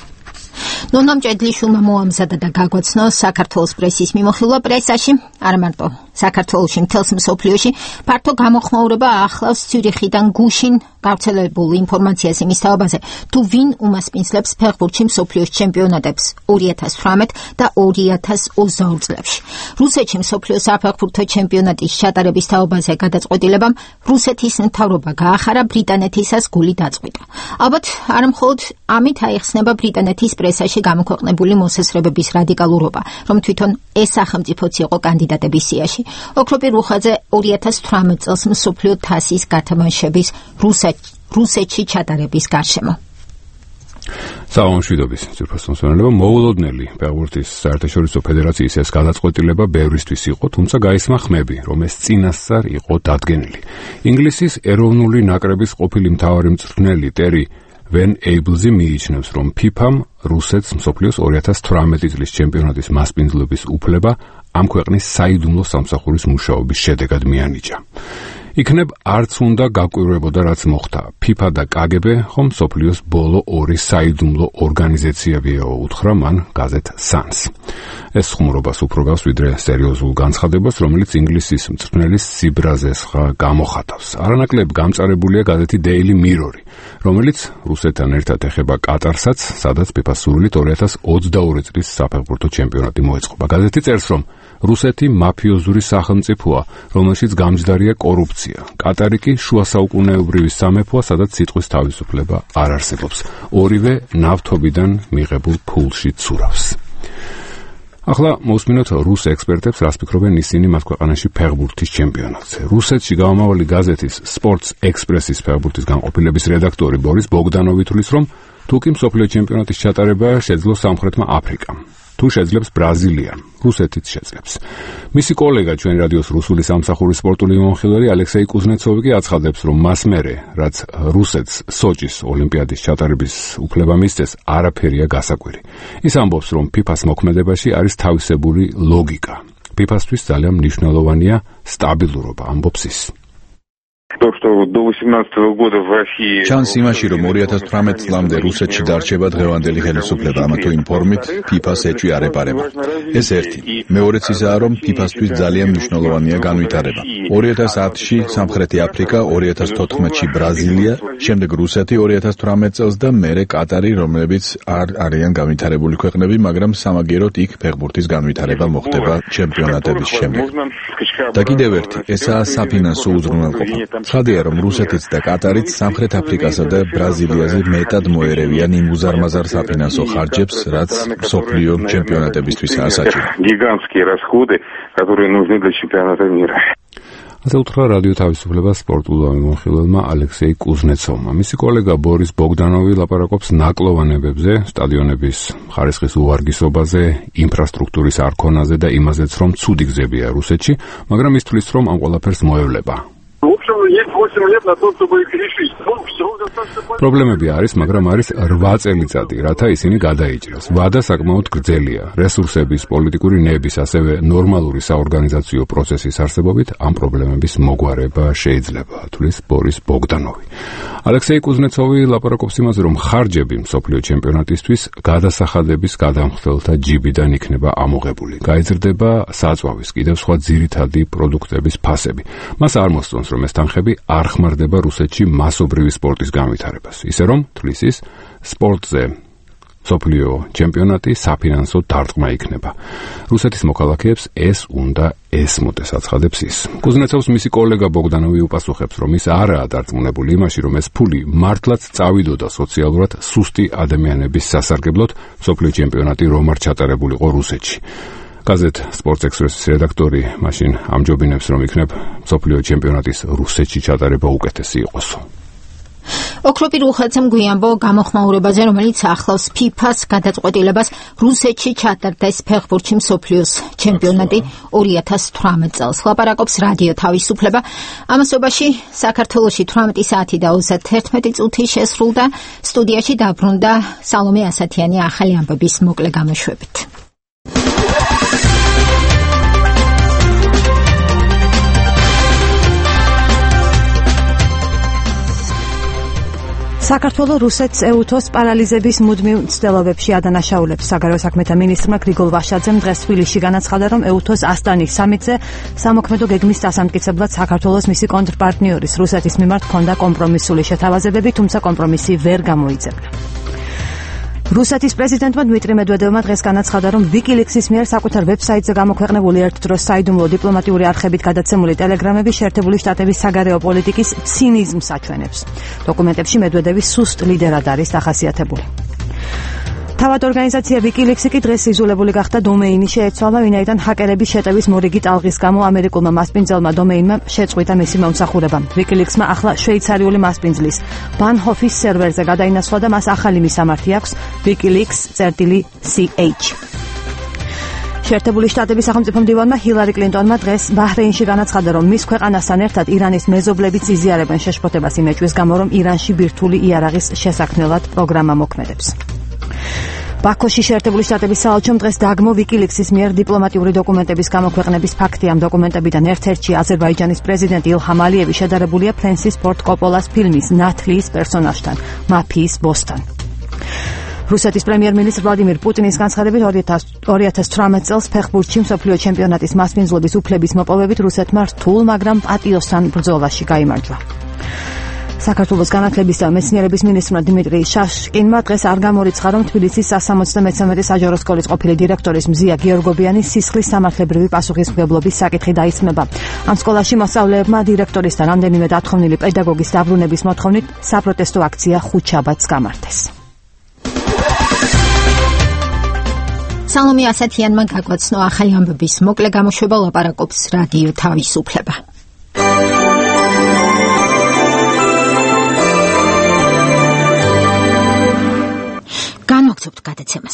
ნონა მჭედლიშვილმა მოამზადა და გაგვაცნო საქართველოს პრესის მიმოხილვა. პრესაში არა მარტო საქართველოში, მთელს მსოფლიოში ფართო გამოხმაურება ახლავს ცირიხიდან გუშინ გავრცელებულ ინფორმაციას იმის თაობაზე, თუ ვინ უმასპინძლებს ფეხბურთში მსოფლიოს ჩემპიონატებს ორი ათას თვრამეტ და ორი ათას ოცდაორ წლებში. რუსეთში მსოფლიოს საფეხბურთო ჩემპიონატის ჩატარების თაობაზე გადაწყვეტილებამ რუსეთის მთავრობა გაახარა, ბრიტანეთისას გული დაწყვიტა. ალბათ არ მხოლოდ ამით აიხსნება ბრიტანეთის პრესაში გამოქვეყნებული მოსესრებების რადიკალურობა, რომ თვითონ ეს სახელმწიფოც იყო კანდიდატების სიაში. ოქროპირ უხაძე ორი ათას თვრამეტ წელს მსოფლიო თასის გათამაშების რუსეთში ჩატარების გარშემო. საომშვიდობის ძირფასწავლება მოულოდნელი ფეხბურთის საერთაშორისო ფედერაციის ეს გადაწყვეტილება ბევრისთვის იყო, თუმცა გაისმა ხმები, რომ ეს წინასწარ იყო დადგენილი. ინგლისის ეროვნული ნაკრების ყოფილი მთავარი მწვრთნელი ტერი ვენ ეიბლზი მიიჩნევს, რომ ფიფამ რუსეთს მსოფლიოს ორი ათას თვრამეტი წლის ჩემპიონატის მასპინძლობის უფლება ამ ქვეყნის საიდუმლო სამსახურის მუშაობის შედეგად მიანიჭა. იქნებ არც უნდა გაკვირვებოდა რაც მოხდა. ფიფა და კაგებე ხომ მსოფლიოს ბოლო ორი საიდუმლო ორგანიზაციებიაო, უთხრა მან გაზეთ სანს. ეს ხუმრობას უფრო გავს ვიდრე სერიოზულ განცხადებას, რომელიც ინგლისის მწვრთნელის სიბრაზეს გამოხატავს. არანაკლებ გამწარებულია გაზეთი Daily Mirror, რომელიც რუსეთთან ერთად ეხება კატარსაც, სადაც ფიფას სურვილით ორი ათას ოცდაორი წლის საფეხბურთო ჩემპიონატი მოეწყობა. გაზეთი წერს, რომ რუსეთი მაფიოზური სახელმწიფოა, რომელშიც გამჯდარია კორუფცია. კატარი კი შუასაუკუნეობრივი სამეფოა, სადაც სიტყვის თავისუფლება არ არსებობს. ორივე ნავთობიდან მიღებულ ფულში ცურავს. ახლა მოусმინოთ რუს ექსპერტებს, რას ფიქრობენ ისინი მათ ქვეყანაში ფეხბურთის ჩემპიონატზე. რუსეთში გამომავალი გაზეთის Sports Express-ის ფეხბურთის განყოფილების რედაქტორი ბორის ბოგდანოვი თვლის, რომ თუ კი მსოფლიო ჩემპიონატის ჩატარება შეძლო სამხრეთმა აფრიკამ. თუ შეძლებს ბრაზილია, რუსეთიც შეძლებს. მისი კოლეგა ჩვენ რადიოს რუსული სამსახურის სპორტული მომხილველი ალექსეი კუზნეცოვი კი აცხადებს, რომ მას მერე, რაც რუსეთს სოჭის ოლიმპიადის ჩატარების უფლება მისცეს, არაფერია გასაკვირი. ის ამბობს, რომ ფიფას მოქმედებაში არის თავისებური ლოგიკა. ფიფასთვის ძალიან მნიშვნელოვანია სტაბილურობა, ამბობს ის. ჩანს იმაში, რომ ორი ათას თვრამეტ წლამდე რუსეთში დარჩება დღევანდელი ხელისუფლება, ამა თუ იმ ფორმით ფიფას ეჭვი არ ეპარება. ეს ერთი. მეორეც ისაა, რომ ფიფასთვის ძალიან მნიშვნელოვანია განვითარება. ორი ათას ათში სამხრეთი აფრიკა, ორი ათას თოთხმეტში ბრაზილია, შემდეგ რუსეთი ორი ათას თვრამეტ წელს და მერე კატარი, რომლებიც არ არიან განვითარებული ქვეყნები, მაგრამ სამაგიეროდ იქ ფეხბურთის განვითარება მოხდება ჩემპიონატების შემდეგ. და კიდევ ერთი, ესაა საფინანსო უზრუნველყოფა. ცხადია, რომ რუსეთიც და კატარიც სამხრეთ აფრიკასა და ბრაზილიაზე მეტად მოერევიან იმ უზარმაზარ საფინანსო ხარჯებს, რაც მსოფლიო ჩემპიონატებისთვისაა საჭირო. Гигантские расходы, которые нужны для чемпионата мира. ასე უთხრა რადიო თავისუფლება სპორტულ მომხილველმა ალექსეი კუზნეცოვმა. მისი კოლეგა ბორის ბოგდანოვი ლაპარაკობს ნაკლოვანებებზე, სტადიონების ხარისხის უვარგისობაზე, ინფრასტრუქტურის არ ქონაზე და იმაზეც, რომ ცუდი გზებია რუსეთში, მაგრამ ის თვლის, რომ ამ ყველაფერს მოევლება. პრობლემები არის, მაგრამ არის რვა წელიწადი, რათა ისინი გადაიჭრას. ვადა საკმაოდ გრძელია. რესურსების, პოლიტიკური ნების, ასევე ნორმალური საორგანიზაციო პროცესის არსებობით ამ პრობლემების მოგვარება შეიძლება, თვლის ბორის ბოგდანოვი. ალექსეი კუზნეცოვი ლაპარაკობს იმაზე, რომ ხარჯები მსოფლიო ჩემპიონატისთვის გადასახადების გადამხდელთა ჯიბიდან იქნება ამოღებული. გაიზრდება საწვავის, კიდევ სხვა ძირითადი პროდუქტების ფასები. მას არ მოსწონს, რომ ეს თანხები არ ხმარდება რუსეთში მასობრივი სპორტის განვითარებას. ისე რომ, თვლის ის, სპორტზე მსოფლიო ჩემპიონატი საფინანსო დარტყმა იქნება. რუსეთის მოქალაქეებს ეს უნდა ესმოდეს, აცხადებს ის. კუზნეცოვს მისი კოლეგა ბოგდანოვი უპასუხებს, რომ ის არაა დარწმუნებული იმაში, რომ ეს ფული მართლაც წავიდოდა სოციალურად სუსტი ადამიანების სასარგებლოდ, მსოფლიო ჩემპიონატი რომ არ ჩატარებულიყო რუსეთში. გაზეთ Sports Express-ის რედაქტორი მაშინ ამჯობინებს, რომ იქნებ მსოფლიო ჩემპიონატის რუსეთში ჩატარება უკეთესი იყოსო. ოქროპირ უხეცემ გვიანბო გამოხმაურებაზე, რომელიც ახლავს ფიფას გადაწყვეტილებას რუსეთში ჩატარდეს ფეხბურთში მსოფლიოს ჩემპიონატი ორი ათას თვრამეტ წელს. ლაპარაკობს რადიო თავისუფლება. ამასობაში საქართველოში თვრამეტი საათი და ოცდაერთი წუთი შესრულდა. სტუდიაში დაბრუნდა სალომე ასათიანი ახალი ამბების მოკლე გამოშვებით. საქართველოს რუსეთს ეუთოს პარალიზების მუდმივ მცდელობებში ადანაშაულებს. საგარეო საქმეთა მინისტრმა გრიგოლ ვაშაძემ დღეს თბილისში განაცხადა, რომ ეუთოს ასტანის სამიტზე სამოქმედო გეგმის დასამტკიცებლად საქართველოს მისი კონტრპარტნიორის რუსეთის მიმართ ჰქონდა კომპრომისული შეთავაზებები, თუმცა კომპრომისი ვერ გამოიძებნა. რუსეთის პრეზიდენტმა დმიტრი მედვედევმა დღეს განაცხადა, რომ ვიკილიქსის მიერ საკუთარ ვებსაიტზე გამოქვეყნებული ერთდროს საიდუმლო დიპლომატიური არხებით გადაცემული ტელეგრამები შეერთებული შტატების საგარეო პოლიტიკის ცინიზმს აჩვენებს. დოკუმენტებში მედვედევი სუსტ ლიდერად არის დახასიათებული. თავად ორგანიზაცია ვიკილიქსი კი დღეს იზოლებული გახდა დომეინი შეეცვალა, ვინაიდან ჰაკერების შეტევის მორიგი ტალღის გამო ამერიკულმა მასპინძელმა დომეინმა შეწყვიტა მისი მომსახურება. ვიკილიქსმა ახლა შვეიცარიული მასპინძლის ბანჰოფის სერვერზე გადაინაცვლა და მას ახალი მისამართი აქვს wikileaks c h. შეერთებული შტატების სახელმწიფო მდივანმა ჰილარი კლინტონმა დღეს ბაჰრეინში განაცხადა, რომ მის ქვეყანასთან ერთად ირანის მეზობლებიც იზიარებენ შეშფოთებას იმ ეჭვის გამო, რომ ირანში ბირთვული იარაღის შესაქმნელად პროგრამა მოქმედებს. ბაქოში შეერთებული შტატების საელჩომ დღეს დაგმო ვიკილიქსის მიერ დიპლომატიური დოკუმენტების გამოქვეყნების ფაქტი. ამ დოკუმენტებიდან ერთ-ერთში აზერბაიჯანის პრეზიდენტი ილჰამ ალიევი შედარებულია ფრენსის ფორდ კოპოლას ფილმის ნათლიის პერსონაჟთან, მაფიის ბოსთან. რუსეთის პრემიერ-მინისტრ ვლადიმირ პუტინის განცხადებით ორი ათას თვრამეტ წელს ფეხბურთში მსოფლიო ჩემპიონატის მასპინძლობის უფლების მოპოვებით რუსეთმა რთულ, მაგრამ პატიოსთან ბრძოლაში გაიმარჯვა. საქართველოს განათლების და მეცნიერების მინისტრმა დიმიტრი შაშკინმა დღეს არ გამორიცხა, რომ თბილისის სამოცდამეცამეტე საჯარო სკოლის ყოფილი დირექტორის მზია გიორგობიანის სისხლის სამართლებრივი პასუხისმგებლობის საკითხი დაისმება. ამ სკოლაში მოსწავლეებმა დირექტორის და რამდენიმე დათხოვნილი პედაგოგის დაბრუნების მოთხოვნით საპროტესტო აქცია ხუთშაბათს გამართეს. სალომე ასათიანმა გაგვაცნო ახალი ამბების მოკლე გამოშვება, ლაპარაკობს რადიო თავისუფლება. განვაგრძობთ გადაცემას.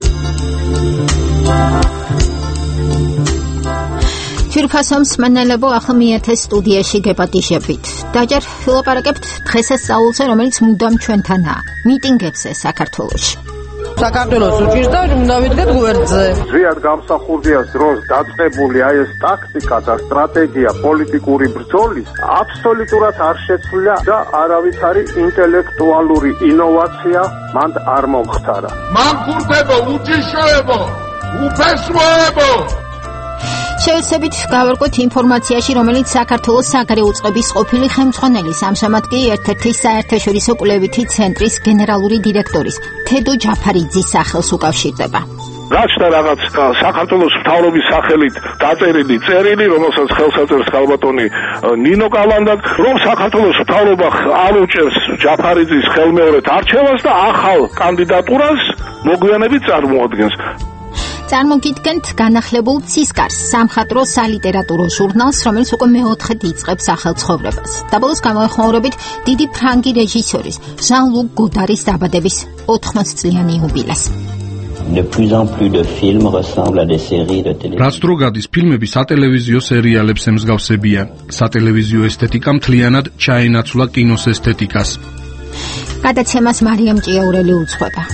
თვირფასო მსმენელებო, ახლა მიერთეს სტუდიაში გეპატიჟებით. დაჯერ ვილაპარაკებთ დღესასწაულზე, რომელიც მუდამ ჩვენთანაა, მიტინგებზე საქართველოში. საქართველოს უჭირდა უნდა ვიდგეთ გვერდზე. ზიად გამსახურდია დროს დაწყებული აი ეს ტაქტიკა და სტრატეგია პოლიტიკური ბრძოლის აბსოლუტურად არ შეცვლა და არავითარი ინტელექტუალური ინოვაცია მან არ მომხდარა. მანქურდებო, უჯიშოებო, უფესოებო. შევეცდებით გავარკვევთ ინფორმაციაში, რომელიც საქართველოს საგარეო წყობის ყოფილი ხელმძღვანელის, ამჟამად კი ერთ-ერთი საერთაშორისო კვლევითი ცენტრის გენერალური დირექტორის თედო ჯაფარიძის სახელს უკავშირდება. რაც და რაღაც საქართველოს მთავრობის სახელით დაწერილი წერილი, რომელსაც ხელს აწერს ქალბატონი ნინო კალანდად, რომ საქართველოს მთავრობა არ უჭერს ჯაფარიძის ხელმეორედ არჩევას და ახალ კანდიდატურას მოგვიანებით წარმოადგენს. წარმოგიდგენთ განახლებულ ცისკარს, სამხატვრო სალიტერატურო ჟურნალს, რომელიც უკვე მეოთხედ იწყებს ახალ ცხოვრებას. და ბოლოს გამოეხმაურებით დიდი ფრანგი რეჟისორის ჟან-ლუკ გოდარის დაბადების ოთხმოცწლიანი იუბილეს. De plus en plus de films ressemblent à des séries de télévision. რაც დრო გადის, ფილმები სატელევიზიო სერიალებს ემსგავსებიან. სატელევიზიო ესთეტიკა მთლიანად ჩაენაცვლა კინოს ესთეტიკას. გადაცემას მარიამ ჭიაურელი უძღვება.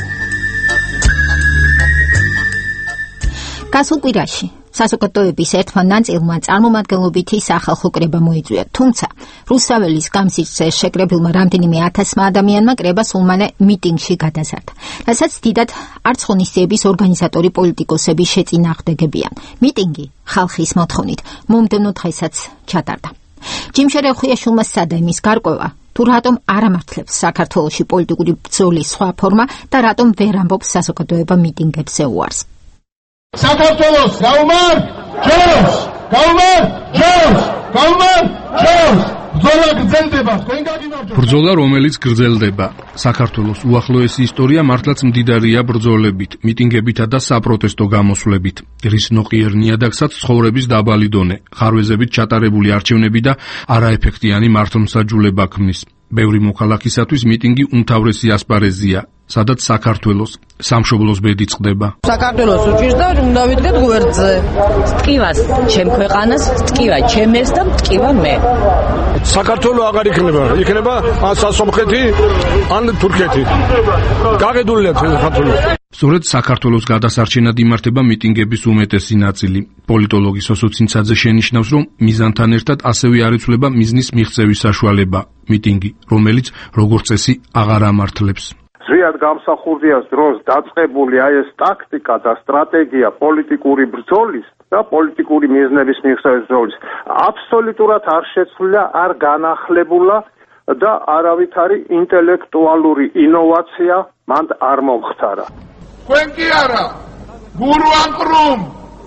გასულ კვირაში საზოგადოების ერთმა ნაწილმა წარმომადგენლობითი სახალხო კრება მოიწვია, თუმცა რუსთაველის გამზირზე შეკრებილმა რამდენიმე ათასმა ადამიანმა კრება სულმანე მიტინგში გადაზარდა, რასაც დიდად არც ღონისძიების ორგანიზატორი პოლიტიკოსები შეწინააღმდეგებიან. მიტინგი ხალხის მოთხოვნით მომდევნო დღესაც ჩატარდა. ჯიმშერე ხვიაშვილმა სცადა იმის გარკვევა, თუ რატომ არ ამართლებს საქართველოში პოლიტიკური ბრძოლის სხვა ფორმა და რატომ ვერ ამბობს საზოგადოება მიტინგებზე უარს. საქართველოს გაუმარ ჯოს, გაუმარ ჯოს, გაუმარ ჯოს. ბრძოლა გრძელდება, თქვენ გაგიმარჯვებთ. ბრძოლა, რომელიც გრძელდება. საქართველოს უახლოესი ისტორია მართლაც მდიდარია ბრძოლებით, მიტინგებითა და საპროტესტო გამოსვლებით. რის ნოყიერ ნიადაგსაც ცხოვრების დაბალი დონე, ხარვეზებით ჩატარებული არჩევნები და არაეფექტიანი მართლმსაჯულება ქმნის. ბევრი მოქალაქისათვის მიტინგი უმთავრესი ასპარეზია, სადაც საქართველოს სამშობლოს ბედი წყდება. საქართველოს უჭირდა უნდა ვიდგეთ გვერდზე. ტკივას ჩემ ქვეყანას, ტკივა ჩემს და ტკივა მე. საქართველო აღარ იქნება, იქნება ან სასომხეთი, ან თურქეთი. გაგედულია საქართველო. სწორედ საქართველოს გადასარჩენად იმართება მიტინგების უმეტესი ნაწილი. პოლიტოლოგი სოსო ცინცაძე შენიშნავს, რომ მიზანთან ერთად ასევე არ იცვლება მიზნის მიღწევის საშუალება. მიტინგი, რომელიც როგორც წესი აღარ ამართლებს. ზიად გამსახურდია დროს დაწყებული აი ეს ტაქტიკა და სტრატეგია პოლიტიკური ბრძოლის და პოლიტიკური მიზნების მიღწევის ბრძოლის აბსოლუტურად არ შეცვლა, არ განახლებულა და არავითარი ინტელექტუალური ინოვაცია მან არ მომხდარა. თქვენ კი არა, გურუანკრუმ,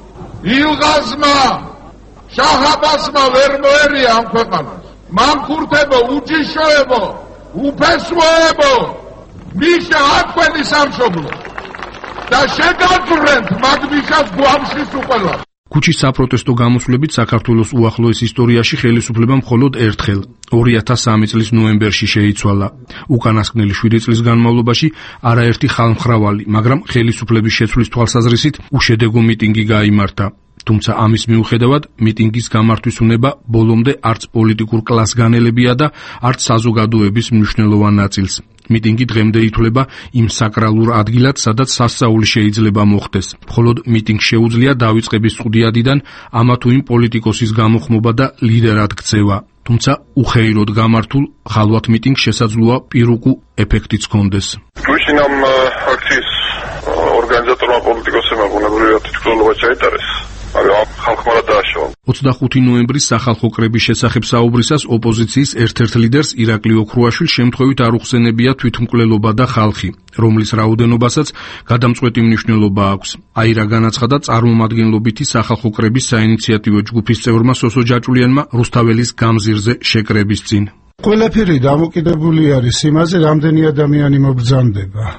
ილღაზმა, შაჰაბასმა ვერ მოერია ამ ქვეყანას. მანქურდებო, უჯიშოებო, უფესოებო. მიშა აკვენი სამშობლო და შეგაძვრენთ მაგმიშას გვამშის უყველა. ქუჩის საპროტესტო გამოსვლებით საქართველოს უახლოეს ისტორიაში ხელისუფლება მხოლოდ ერთხელ ორი ათას სამი წლის ნოემბერში შეიცვალა. უკანასკნელი შვიდი წლის განმავლობაში არაერთი ხალხმრავალი, მაგრამ ხელისუფლების შეცვლის თვალსაზრისით უშედეგო მიტინგი გაიმართა. თუმცა ამის მიუხედავად მიტინგის გამართვის უნება ბოლომდე არც პოლიტიკურ კლასს განელებია და არც საზოგადოების მნიშვნელოვან ნაწილს. მიტინგი დღემდე ითვლება იმ საკრალურ ადგილად, სადაც სასწაული შეიძლება მოხდეს. მხოლოდ მიტინგს შეუძლია დავიწყების წვდიადიდან ამა თუ იმ პოლიტიკოსის გამოხმობა და ლიდერად ქცევა. თუმცა უხეიროდ გამართულ ხალვათ მიტინგს შესაძლოა პირუკუ ეფექტიც ჰქონდეს. გუშინ ამ აქციის ორგანიზატორმა პოლიტიკოსებმა ბუნებრივად თვითმკვლელობა ჩაიტარეს. მაგრამ ხალხმა რა დააშავა. ოცდახუთი ნოემბრის სახალხო კრების შესახებ საუბრისას ოპოზიციის ერთ-ერთ ლიდერს ირაკლი ოქრუაშვილს შემთხვევით არ უხსენებია თვითმკვლელობა და ხალხი, რომლის რაოდენობასაც გადამწყვეტი მნიშვნელობა აქვს. აირა განაცხადა წარმომადგენლობითი სახალხო კრების საინიციატივო ჯგუფის წევრმა სოსო ჯაჭულიანმა რუსთაველის გამზირზე შეკრების წინ. ყველაფერი დამოკიდებული არის იმაზე, რამდენი ადამიანი მობრძანდება.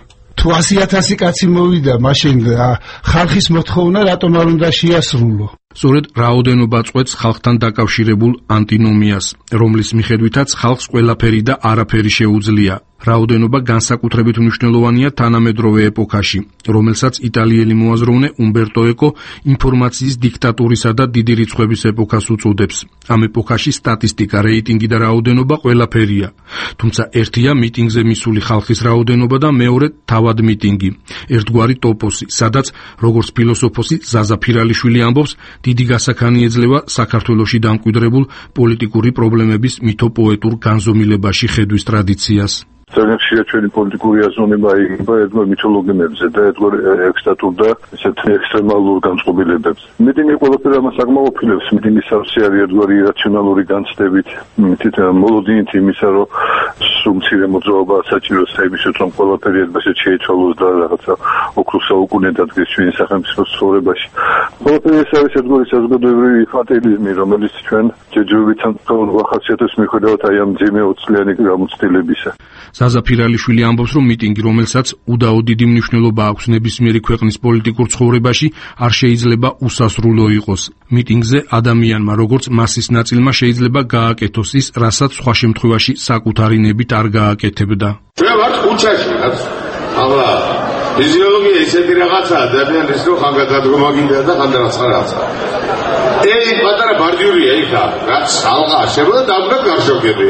თუ ასი ათასი კაცი მოვიდა, მაშინ ხალხის მოთხოვნა რატომ არ უნდა შეასრულო? სწორედ რაოდენობა წყვეტს ხალხთან დაკავშირებულ ანტინომიას, რომლის მიხედვითაც ხალხს ყველაფერი და არაფერი შეუძლია. რაოდენობა განსაკუთრებით მნიშვნელოვანია თანამედროვე ეპოქაში, რომელსაც იტალიელი მოაზროვნე უმბერტო ეკო ინფორმაციის დიქტატურისა და დიდი რიცხვების ეპოქას უწოდებს. ამ ეპოქაში სტატისტიკა, რეიტინგი და რაოდენობა ყველაფერია. თუმცა ერთია მიტინგზე მისული ხალხის რაოდენობა და მეორე თავად მიტინგი, ერთგვარი ტოპოსი, სადაც როგორც ფილოსოფოსი ზაზა ფირალიშვილი ამბობს, დიდი გასაქანი ეძლევა საქართველოში დამკვიდრებულ პოლიტიკური პრობლემების მითოპოეტურ განზომილებაში ხედვის ტრადიციას. ძალიან ხშირად ჩვენი პოლიტიკური აზროვნება იგება ერთგვარ მითოლოგიებზე და ერთგვარ ექსტატურ და ესეთ ექსტრემალურ განწყობილებებზე. მიტინგი ყველაფერი ამას აკმაყოფილებს, მიტინგის სავსე არის ერთგვარი irrationalური განცდებით, მოლოდინით იმისა, რომ სულ მცირე მოძრაობა საჭიროა იმისათვის, რომ ყველაფერი ერთბაშად შეიცვალოს და რაღაცა ოქროს საუკუნე დადგეს ჩვენი სახელმწიფოს ცხოვრებაში. ყველაფერი ეს არის ერთგვარი საზოგადოებრივი ფატალიზმი, რომელიც ჩვენ ჯერჯერობით ახასიათებს მიუხედავად აი ამ ძიმე ოცლიანი გამოცდილებისა. ზაზა ფირალიშვილი ამბობს, რომ მიტინგი, რომელსაც უდაო დიდი მნიშვნელობა აქვს ნებისმიერი ქვეყნის პოლიტიკურ ცხოვრებაში, არ შეიძლება უსასრულო იყოს. მიტინგზე ადამიანმა, როგორც მასის ნაწილმა, შეიძლება გააკეთოს ის, რასაც სხვა შემთხვევაში საკუთარი ნებით არ გააკეთებდა. ჩვენ ვართ ქუჩაში, რაც ახლა ფიზიოლოგია ისეთი რაღაცაა ადამიანის, რომ ხანგად დადგომა გინდა და ხანდ რაღაც რაღაცა. ეი, პატარა ბარდიურია იქა, რაც ალღა შევა და დამდგარ გარშოგები.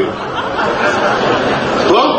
ხო?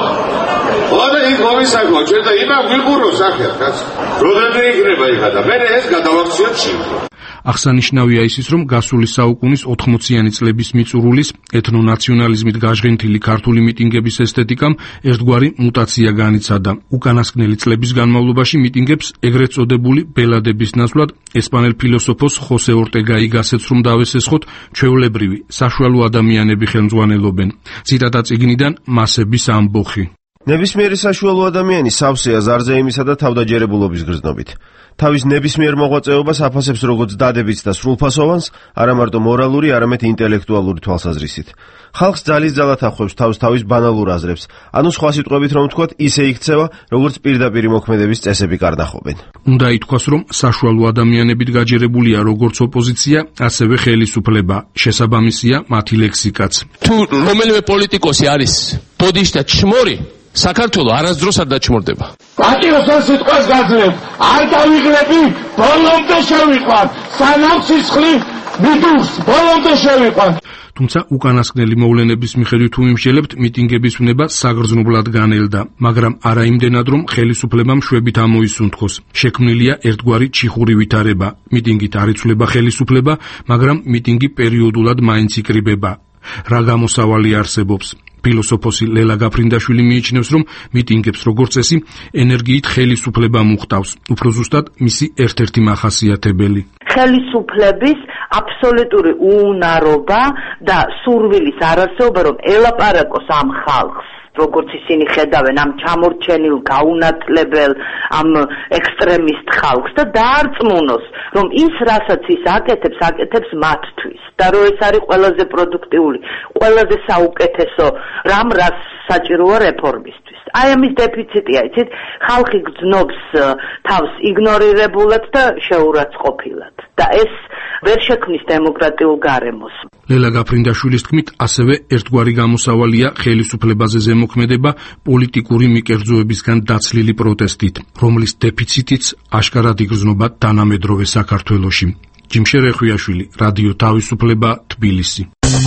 ოდა იქ მომისაგო, ჩვენ და იმან ვიყუროს ახლა, კაც. როდემე იქნება იქა და მე ეს გადავაქციოთ შინგო. აღსანიშნავია ისიც, რომ გასული საუკუნის ოთხმოციანი წლების მიწურულის ეთნონაციონალიზმით გაჟღენთილი ქართული მიტინგების ესთეტიკამ ერთგვარი მუტაცია განიცადა. უკანასკნელი წლების განმავლობაში მიტინგებს ეგრეთ წოდებული ბელადების ნაცვლად ესპანელ ფილოსოფოს ხოსე ორტეგა იგასეც რომ დავესესხოთ, ჩვეულებრივი, საშუალო ადამიანები ხელმძღვანელობენ. ციტატა წიგნიდან მასების ამბოხი. ნებისმიერი საშუალო ადამიანი სავსეა ზარზე იმისა და თავდაჯერებულობის გრძნობით. თავის ნებისმიერ მოღვაწეობას აფასებს როგორც დადებით და სრულფასოვანს, არა მარტო მორალური, არამედ ინტელექტუალური თვალსაზრისით. ხალხს ძალის ძალად ახლავს თავს თავის ბანალურ აზრებს, ანუ სხვა სიტყვებით რომ ვთქვათ, ისე იქცევა, როგორც პირდაპირი მოქმედების წესები კარნახობენ. უნდა ითქვას, რომ საშუალო ადამიანებით გაჯერებულია როგორც ოპოზიცია, ასევე ხელისუფლება. შესაბამისია მათი ლექსიკაც. თუ რომელიმე პოლიტიკოსი არის ბოდიში და ჩმორი, საქართველო არასდროს არ დაჩმორდება. პატიოს ამ სიტყვას გაძლევ, არ დავიღლები, ბოლომდე შევიყვან, სანამ სისხლი მიდურს, ბოლომდე შევიყვან. თუმცა უკანასკნელი მოვლენების მიხედვით თუ ვიმსჯელებთ, მიტინგების უნება საგრძნობლად განელდა, მაგრამ არა იმდენად, რომ ხელისუფლებამ შვებით ამოისუნთქოს. შექმნილია ერთგვარი ჩიხური ვითარება. მიტინგით არ იცვლება ხელისუფლება, მაგრამ მიტინგი პერიოდულად მაინც იკრიბება. რა გამოსავალი არსებობს? ფილოსოფოსი ლელა გაფრინდაშვილი მიიჩნევს, რომ მიტინგებს როგორც წესი ენერგიით ხელისუფლება მოხდავს, უფრო ზუსტად მისი ერთ-ერთი მახასიათებელი. ხელისუფლების აბსოლუტური უუნარობა და სურვილის არარსეობა, რომ ელაპარაკოს ამ ხალხს, როგორც ისინი ხედავენ ამ ჩამორჩენილ, გაუნათლებელ, ამ ექსტრემისტ ხალხს და დაარწმუნოს, რომ ის, რასაც ის აკეთებს, აკეთებს მათთვის და რომ ეს არის ყველაზე პროდუქტიული, ყველაზე საუკეთესო რამ, რაც საჭიროა რეფორმისთვის. აი ამის დეფიციტია, იცით, ხალხი გრძნობს თავს იგნორირებულად და შეურაცხყოფილად და ეს ვერ შექმნის დემოკრატიულ გარემოს. ლელა გაფრინდაშვილის თქმით, ასევე ერთგვარი გამოსავალია ხელისუფლებაზე ზემოქმედება პოლიტიკური მიკერძოებისგან დაცლილი პროტესტით, რომლის დეფიციტიც აშკარად იგრძნობა თანამედროვე საქართველოში. ჯიმშე რეხვიაშვილი, რადიო თავისუფლება, თბილისი.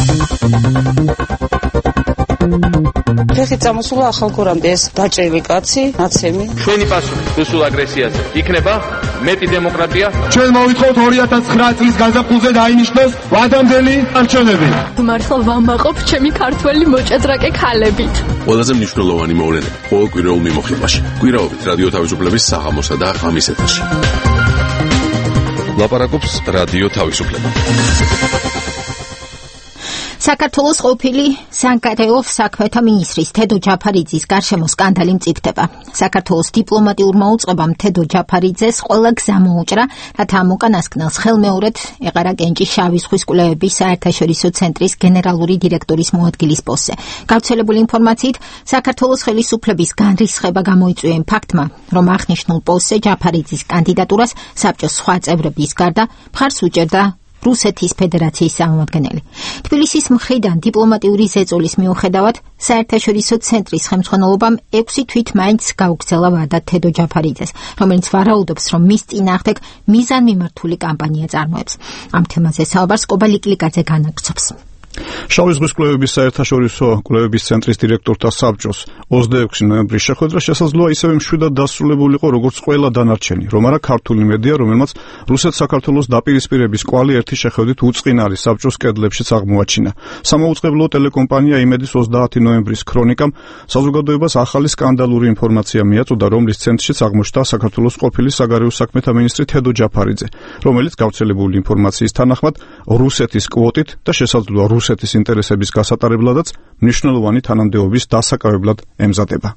ფეხი წამოსულა ახალგორამდე ეს დაჭრილი კაცი, ნაცემი. ჩვენი პასუხი რუსულ აგრესიაზე იქნება მეტი დემოკრატია. ჩვენ მოვითხოვთ ორი ათას ცხრა წლის გაზაფხულზე დაინიშნოს ვადამდელი არჩევნები. მართლა ვამაყობ ჩემი ქართველი მოჭადრაკე ქალებით. ყველაზე მნიშვნელოვანი მოვლენები ყოველ კვირაულ მიმოხილვაში. კვირაობით რადიო თავისუფლების საღამოსა და ღამის ეთერში. ლაპარაკობს რადიო თავისუფლება. საქართველოს ყოფილი სანკრეო საქმეთა მინისტრის თედო ჯაფარიძის გარშემო სკანდალი მწიფდება. საქართველოს დიპლომატიურმა უწყებამ თედო ჯაფარიძეს ყველა გზა მოუჭრა, რათა ამ უკანასკნელს ხელმეორედ ეყარა კენჭი შავი ზღვის კვლევების საერთაშორისო ცენტრის გენერალური დირექტორის მოადგილის პოსტზე. გავრცელებული ინფორმაციით, საქართველოს ხელისუფლების განრისხება გამოიწვია იმ ფაქტმა, რომ აღნიშნულ პოსტზე ჯაფარიძის კანდიდატურას საბჭოს სხვა წევრების გარდა მხარს უჭერდა რუსეთის ფედერაციის წარმომადგენელი. თბილისის მხრიდან დიპლომატიური ზეწოლის მიუხედავად, საერთაშორისო ცენტრის ხელმძღვანელობამ ექვსი თვით მაინც გაუგრძელა ვადა თედო ჯაფარიძეს, რომელიც ვარაუდობს, რომ მის წინააღმდეგ მიზანმიმართული კამპანია წარმოებს. ამ თემაზე საუბარს კობა ლიკლიკაძე განაგრძობს. შავი ზღვის კვლევების საერთაშორისო კვლევების ცენტრის დირექტორთა საბჭოს ოცდაექვსი ნოემბრის შეხვედრა შესაძლოა ისევე მშვიდად დასრულებულიყო, როგორც ყველა დანარჩენი, რომ არა ქართული მედია, რომელმაც რუსეთ-საქართველოს დაპირისპირების კვალი ერთი შეხედვით უწყინარი საბჭოს კედლებშიც აღმოაჩინა. სამოუწყებლო ტელეკომპანია იმედის ოცდაათი ნოემბრის ქრონიკამ საზოგადოებას ახალი სკანდალური ინფორმაცია მიაწოდა, რომლის ცენტრშიც აღმოჩნდა საქართველოს ყოფილი საგარეო საქმეთა მინისტრი თედო ჯაფარიძე, რომელიც გავრცელებული ინფორმაციის თანახმად რუსეთის კვოტით და შესაძლოა რუსეთის ინტერესების გასატარებლადაც მნიშვნელოვანი თანამდებობის დასაკავებლად ემზადება.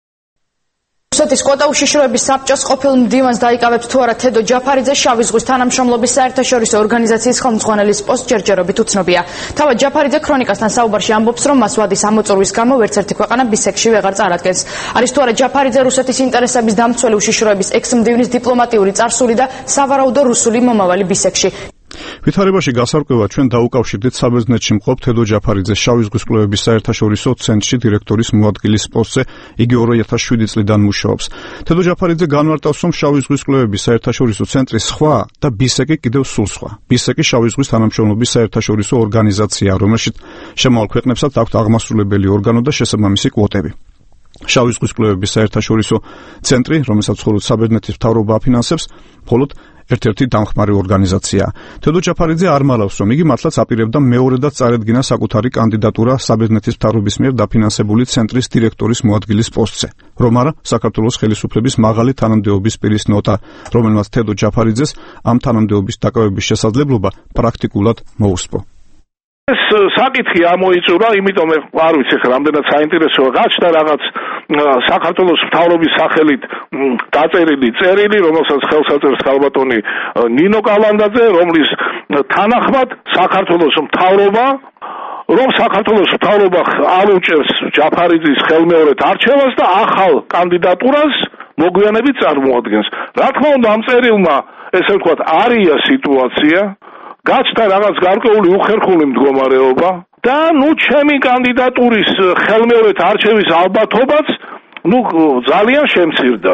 რუსეთის კვოტა უშიშროების საბჭოს ყოფილ მდივანს დაიკავებს თუ არა თედო ჯაფარიძე შავი ზღვის თანამშრომლობის საერთაშორისო ორგანიზაციის ხელმძღვანელის პოსტს ჯერჯერობით უცნობია. თავად ჯაფარიძე ქრონიკასთან საუბარში ამბობს, რომ მას ვადის ამოწურვის გამო ვერც ერთი ქვეყანა ბისექში ვეღარ წარადგენს. არის თუ არა ჯაფარიძე რუსეთის ინტერესების დამცველი უშიშროების ექს-მდივნის დიპლომატიური წარსული და სავარაუდო რუსული მომავალი ბისექში. ვითარებაში გასარკვევა ჩვენ დაუკავშირდით საბერძნეთში მყოფ თედო ჯაფარიძეს შავი ზღვის კვლევების საერთაშორისო ცენტრში დირექტორის მოადგილის პოსტზე. იგი ორი ათას შვიდი წლიდან მუშაობს. თედო ჯაფარიძე განმარტავს, რომ შავი ზღვის კვლევების საერთაშორისო ცენტრი სხვა და ბისეკი კიდევ სულ სხვა. ბისეკი შავი ზღვის თანამშრომლობის საერთაშორისო ორგანიზაციაა, რომელშიც შემავალ ქვეყნებსაც აქვთ აღმასრულებელი ორგანო და შესაბამისი კვოტები. შავი ზღვის კვლევების საერთაშორისო ცენტრი, რომელსაც მხოლოდ საბერძნეთის მთავრობა აფინანსებს, მხოლოდ ერთ-ერთი დამხმარე ორგანიზაციაა. თედო ჯაფარიძე არ მალავს, რომ იგი მართლაც აპირებდა მეორედაც წარედგინა საკუთარი კანდიდატურა საბერძნეთის მთავრობის მიერ დაფინანსებული ცენტრის დირექტორის მოადგილის პოსტზე. რომ არა, საქართველოს ხელისუფლების მაღალი თანამდებობის პირის ნოტა, რომელმაც თედო ჯაფარიძეს ამ თანამდებობის დაკავების შესაძლებლობა პრაქტიკულად მოუსპო. ეს საკითხი ამოიწურა, იმიტომ არ ვიცი ხა რამდენად საინტერესოა, გაჩნდა რაღაც საქართველოს მთავრობის სახელით დაწერილი წერილი, რომელსაც ხელს აწერს ქალბატონი ნინო კალანდაძე, რომლის თანახმად საქართველოს მთავრობა რომ საქართველოს მთავრობა არ უჭერს ჯაფარიძის ხელმეორედ არჩევას და ახალ კანდიდატურას მოგვიანებით წარმოადგენს. რა თქმა უნდა, ამ წერილმა ესე ვთქვათ, არია სიტუაცია, გაჩნდა რაღაც გარკვეული უხერხული მდგომარეობა და ნუ ჩემი კანდიდატურის ხელმეორედ არჩევის ალბათობაც ნუ ძალიან შემცირდა.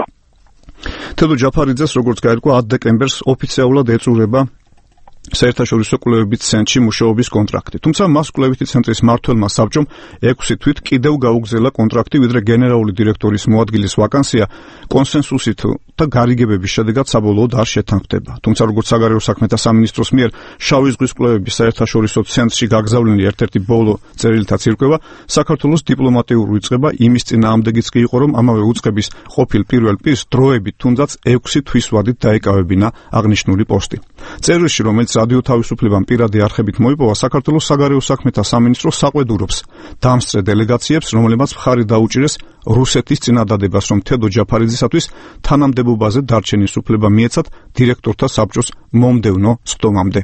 თედო ჯაფარიძეს, როგორც გაირკვა, ათ დეკემბერს ოფიციალურად ეწურება საერთაშორისო კვლევების ცენტრში მუშაობის კონტრაქტი. თუმცა მას კვლევითი ცენტრის მმართველმა საბჭომ ექვსი თვით კიდევ გაუგზელა კონტრაქტი, ვიდრე გენერალური დირექტორის მოადგილის ვაკანსია კონსენსუსით და გარიგებების შედეგად საბოლოოდ არ შეთანხმდება. თუმცა როგორც საგარეო საქმეთა სამინისტროს მიერ შავი ზღვის კვლევების საერთაშორისო ცენტრში გაგზავნილი ერთ-ერთი ბოლო წერილითაც ირკვევა, საქართველოს დიპლომატიური უწყება იმის წინააღმდეგიც კი იყო, რომ ამავე უწყების ყოფილ პირველ პირს დროებით თუნდაც ექვსი თვის ვადით დაეკავებინა აღნიშნული პოსტი. წერილში, რომელიც რადიო თავისუფლებამ პირადი არხებით მოიპოვა, საქართველოს საგარეო საქმეთა სამინისტრო საყვედურობს დამსწრე დელეგაციებს, რომლებმაც მხარი დაუჭირეს რუსეთის წინადადებას, რომ თედო ჯაფარიძისათვის თანამდებობაზე დარჩენის უფლება მიეცათ დირექტორთა საბჭოს მომდევნო სხდომამდე.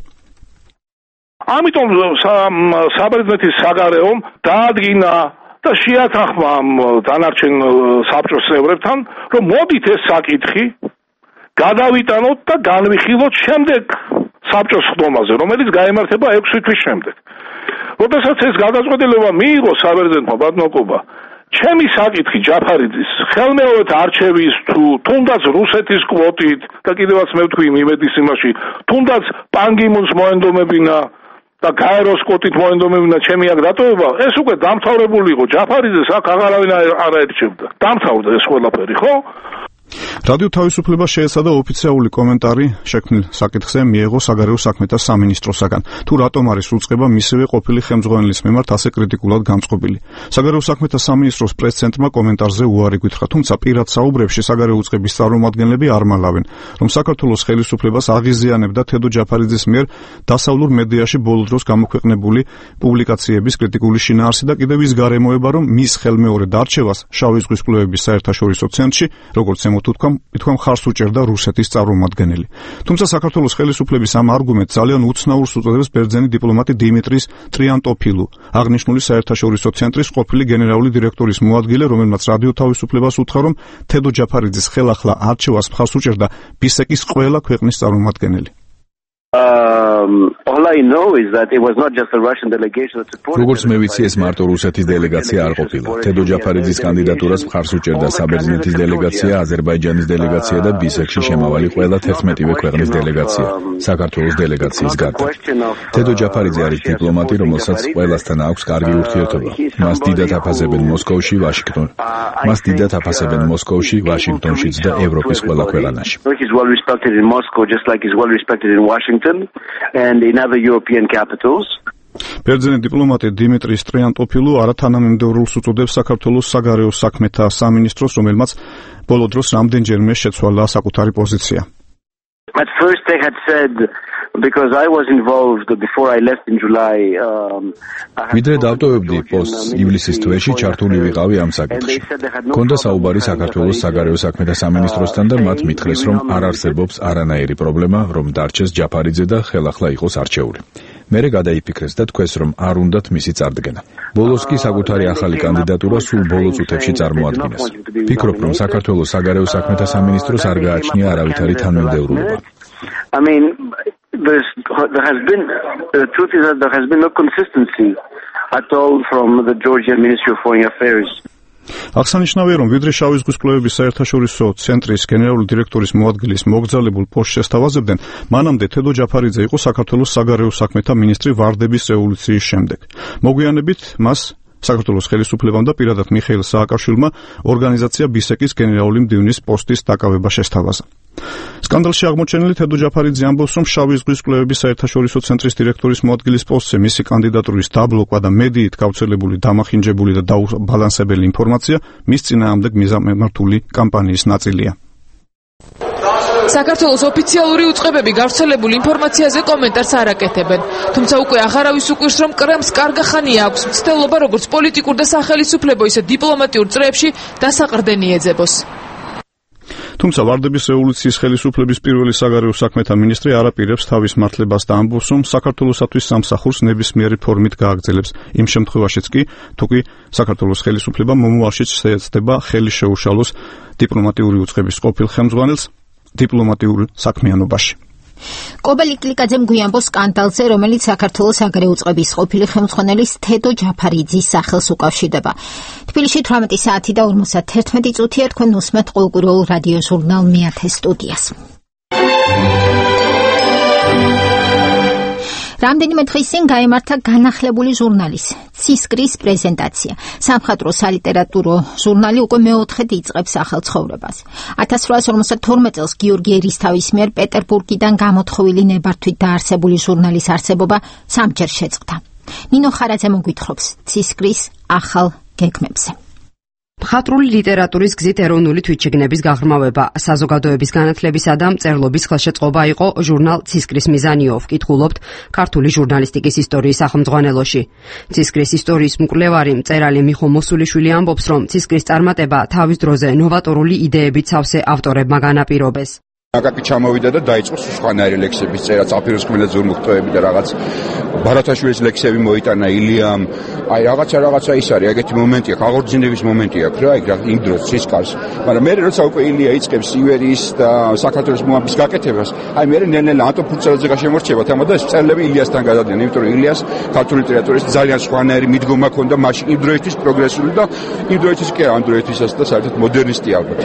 ამიტომ საბერძნეთის საგარეომ დაადგინა და შეათანხმა დანარჩენ საბჭოს წევრებთან, რომ მოდით ეს საკითხი გადავიტანოთ და განვიხილოთ შემდეგ საბჭოს სხდომაზე, რომელიც გაიმართება ექვსი თვის შემდეგ. როდესაც ეს გადაწყვეტილება მიიღო საბერძნეთმა ბატონობა, ჩემი საკითხი ჯაფარიძის ხელმეორედ არჩევის თუ თუნდაც რუსეთის კვოტით და კიდევაც მე ვთქვი იმედის იმაში, თუნდაც პანგიმუნს მოენდომებინა და გაეროს კვოტით მოენდომებინა ჩემი აქ დატოვება, ეს უკვე დამთავრებული იყო. ჯაფარიძეს აქ აღარავინ არ აერჩევდა. დამთავრდა ეს ყველაფერი, ხო? რადიო თავისუფლება შეეცადა ოფიციალური კომენტარი შექმნილ საკითხზე მიეღო საგარეო საქმეთა სამინისტროსაგან. თუ რატომ არის უწყება მისივე ყოფილი ხელმძღვანელის მიმართ ასე კრიტიკულად გამწყობილი. საგარეო საქმეთა სამინისტროს პრეს-ცენტრმა კომენტარზე უარი გითხრა, თუმცა პირად საუბრებში საგარეო უწყების წარმომადგენლები არ მალავენ, რომ საქართველოს ხელისუფლებას აღიზიანებდა თედო ჯაფარიძის მიერ დასავლურ მედიაში ბოლო დროს გამოქვეყნებული პუბლიკაციების კრიტიკული შინაარსი და კიდევ ის გარემოება, რომ მის ხელმეორედ არჩევას შავი ზღვის კვლევების საერთაშორისო ცენტრში, როგორც თუ თქვა, ითქვა მხარს უჭერდა რუსეთის წარმომადგენელი. თუმცა საქართველოს ხელისუფლების ამ არგუმენტს ძალიან უცნაურს უწოდებს ბერძენი დიპლომატი დიმიტრის ტრიანტოფილუ, აღნიშნული საერთაშორისო ცენტრის ყოფილი გენერალური დირექტორის მოადგილე, რომელმაც რადიო თავისუფლებას უთხრა, რომ თედო ჯაფარიძის ხელახლა არჩევას მხარს უჭერდა ბისეკის ყველა ქვეყნის წარმომადგენელი. Um, all I know is that it was not just a Russian delegation that supported. როგორც მე ვიცი, ეს მარტო რუსეთის დელეგაცია არ ყოფილა. თედო ჯაფარიძის კანდიდატურას მხარს უჭერდა საბერძნეთის დელეგაცია, აზერბაიჯანის დელეგაცია და ბისეკში შემავალი ყველა თერთმეტივე ქვეყნის დელეგაცია, საქართველოს დელეგაციის გარდა. თედო ჯაფარიძე არის დიპლომატი, რომელსაც ყველასთან აქვს კარგი ურთიერთობა. მას დიდად აფასებენ მოსკოვში, ვაშინგტონ. მას დიდად აფასებენ მოსკოვში, ვაშინგტონშიც და ევროპის ყველა ქვეყანაში. He is well respected in Moscow just like he is well respected in Washington. And in other European capitals. ბერძენი დიპლომატი დიმიტრი ტრიანტოფილუ არათანამიმდევრულს უწოდებს საქართველოს საგარეო საქმეთა სამინისტროს, რომელმაც ბოლო დროს რამდენჯერმე შეცვალა საკუთარი პოზიცია. At first they had said because I was involved before I left in July. Um, ვიდრე დავტოვებდი პოსტს ივლისის თვეში ჩართული ვიყავი ამ საკითხში. ქონდა საუბარი საქართველოს საგარეო საქმეთა სამინისტროსთან და მათ მითხრეს, რომ არ არსებობს არანაირი პრობლემა, რომ დარჩეს ჯაფარიძე და ხელახლა იყოს არჩეული. მერე გადაიფიქრეს და თქვეს, რომ არ უნდათ მისი წარდგენა. ბოლოს კი საკუთარი ახალი კანდიდატურა სულ ბოლო წუთებში წარმოადგინეს. ფიქრობ, რომ საქართველოს საგარეო საქმეთა სამინისტროს არ გააჩნია არავითარი თანმიმდევრულობა. I mean, there's, there has been, the truth is that there has been no consistency at all from the Georgian Ministry of Foreign Affairs. აღსანიშნავია, რომ ვიდრე შავი ზღვის კვლევების საერთაშორისო ცენტრის გენერალური დირექტორის მოადგილის მოგზაურებულ პოსტს შესთავაზებდნენ, მანამდე თედო ჯაფარიძე იყო საქართველოს საგარეო საქმეთა მინისტრი ვარდების რევოლუციის შემდეგ. მოგვიანებით მას საქართველოს ხელისუფლებამ და პირადად მიხეილ სააკაშვილმა ორგანიზაცია ბისეკის გენერალური მდივნის პოსტის დაკავება შესთავაზა. სკანდალში აღმოჩენილი თედო ჯაფარიძე ამბობს, რომ შავი ზღვის კვლევების საერთაშორისო ცენტრის დირექტორის მოადგილის პოსტზე მისი კანდიდატურის დაბლოკვა და მედიით გავრცელებული დამახინჯებული და დაუბალანსებელი ინფორმაცია მის წინააღმდეგ მიზამართული კამპანიის ნაწილია. საქართველოს ოფიციალური უწყებები გავრცელებული ინფორმაციაზე კომენტარს არ აკეთებენ. თუმცა უკვე აღარავის უკვირს, რომ კრემლს კარგი ხანია აქვს მცდელობა როგორც პოლიტიკურ და სახელისუფლებო, ისე დიპლომატიურ წრეებში დასაყრდენი ეძებოს. თუმცა ვარდების რევოლუციის ხელისუფლების პირველი საგარეო საქმეთა მინისტრი არ აპირებს თავის მართლებას და ამბობს, რომ საქართველოსათვის სამსახურს ნებისმიერი ფორმით გააგრძელებს. იმ შემთხვევაშიც კი, თუ კი საქართველოს ხელისუფლება მომავალშიც შეეცდება ხელი შეუშალოს დიპლომატიური უწყების ყოფილ ხელმძღვანელს დიპლომატიურ საქმიანობაში. კობელი კლიკაძემ გვიამბობს სკანდალზე, რომელიც საქართველოს საგარეო უწყების ყოფილი ხელმძღვანელის თედო ჯაფარიძის სახელს უკავშირდება. თბილისში თვრამეტი საათი და ორმოცდაერთმეტი წუთია, თქვენ უსმენთ ყოველკვირეულ რადიო ჟურნალ მეათე სტუდიას. რამდენიმე დღის წინ გაემართა განახლებული ჟურნალის ცისკრის პრეზენტაცია. სამხატვრო სალიტერატურო ჟურნალი უკვე მეოთხედ იწყებს ახალ ცხოვრებას. ათას რვაას ორმოცდათორმეტ წელს გიორგი ერისთავის მიერ პეტერბურგიდან გამოთხოვილი ნებართვით დაარსებული ჟურნალის არსებობა სამჯერ შეწყდა. ნინო ხარაძე მოგვითხრობს ცისკრის ახალ გეგმებზე. მხატვრული ლიტერატურის გზით ეროვნული თვითშეგნების გაღრმავება, საზოგადოების განათლებისა და მწერლობის ხელშეწყობა იყო ჟურნალ ცისკრის მიზანიო, ვკითხულობთ ქართული ჟურნალისტიკის ისტორიის სახელმძღვანელოში. ცისკრის ისტორიის მკვლევარი მწერალი მიხო მოსულიშვილი ამბობს, რომ ცისკრის წარმატება თავის დროზე ნოვატორული იდეებით სავსე ავტორებმა განაპირობეს. აკაკი ჩამოვიდა და დაიწყო სხვანაირი ლექსების წერა, წაფიროს ხმელეთზე ურმუხტოები და რაღაც ბარათაშვილის ლექსები მოიტანა ილიამ. აი რაღაცა რაღაცა ის არის, ეგეთი მომენტია, აღორძინების მომენტი აქვს რა, იქ იმ დროს ცისკარს. მაგრამ მე როცა უკვე ილია იწყებს ივერიის და საქართველოს მოამბის გაკეთებას, აი მე ნელ-ნელა ანტონ ფურცელაძე გაშემორჩება თამა და სწერლები ილიასთან გადადიან, იმიტომ რომ ილიას ქართული ლიტერატურის ძალიან სხვანაირი მიდგომა ჰქონდა მაშინ იმ დროისთვის პროგრესული და იმ დროისთვის კი ამ დროისთვისაც და საერთოდ მოდერნისტი ალბათ ილია.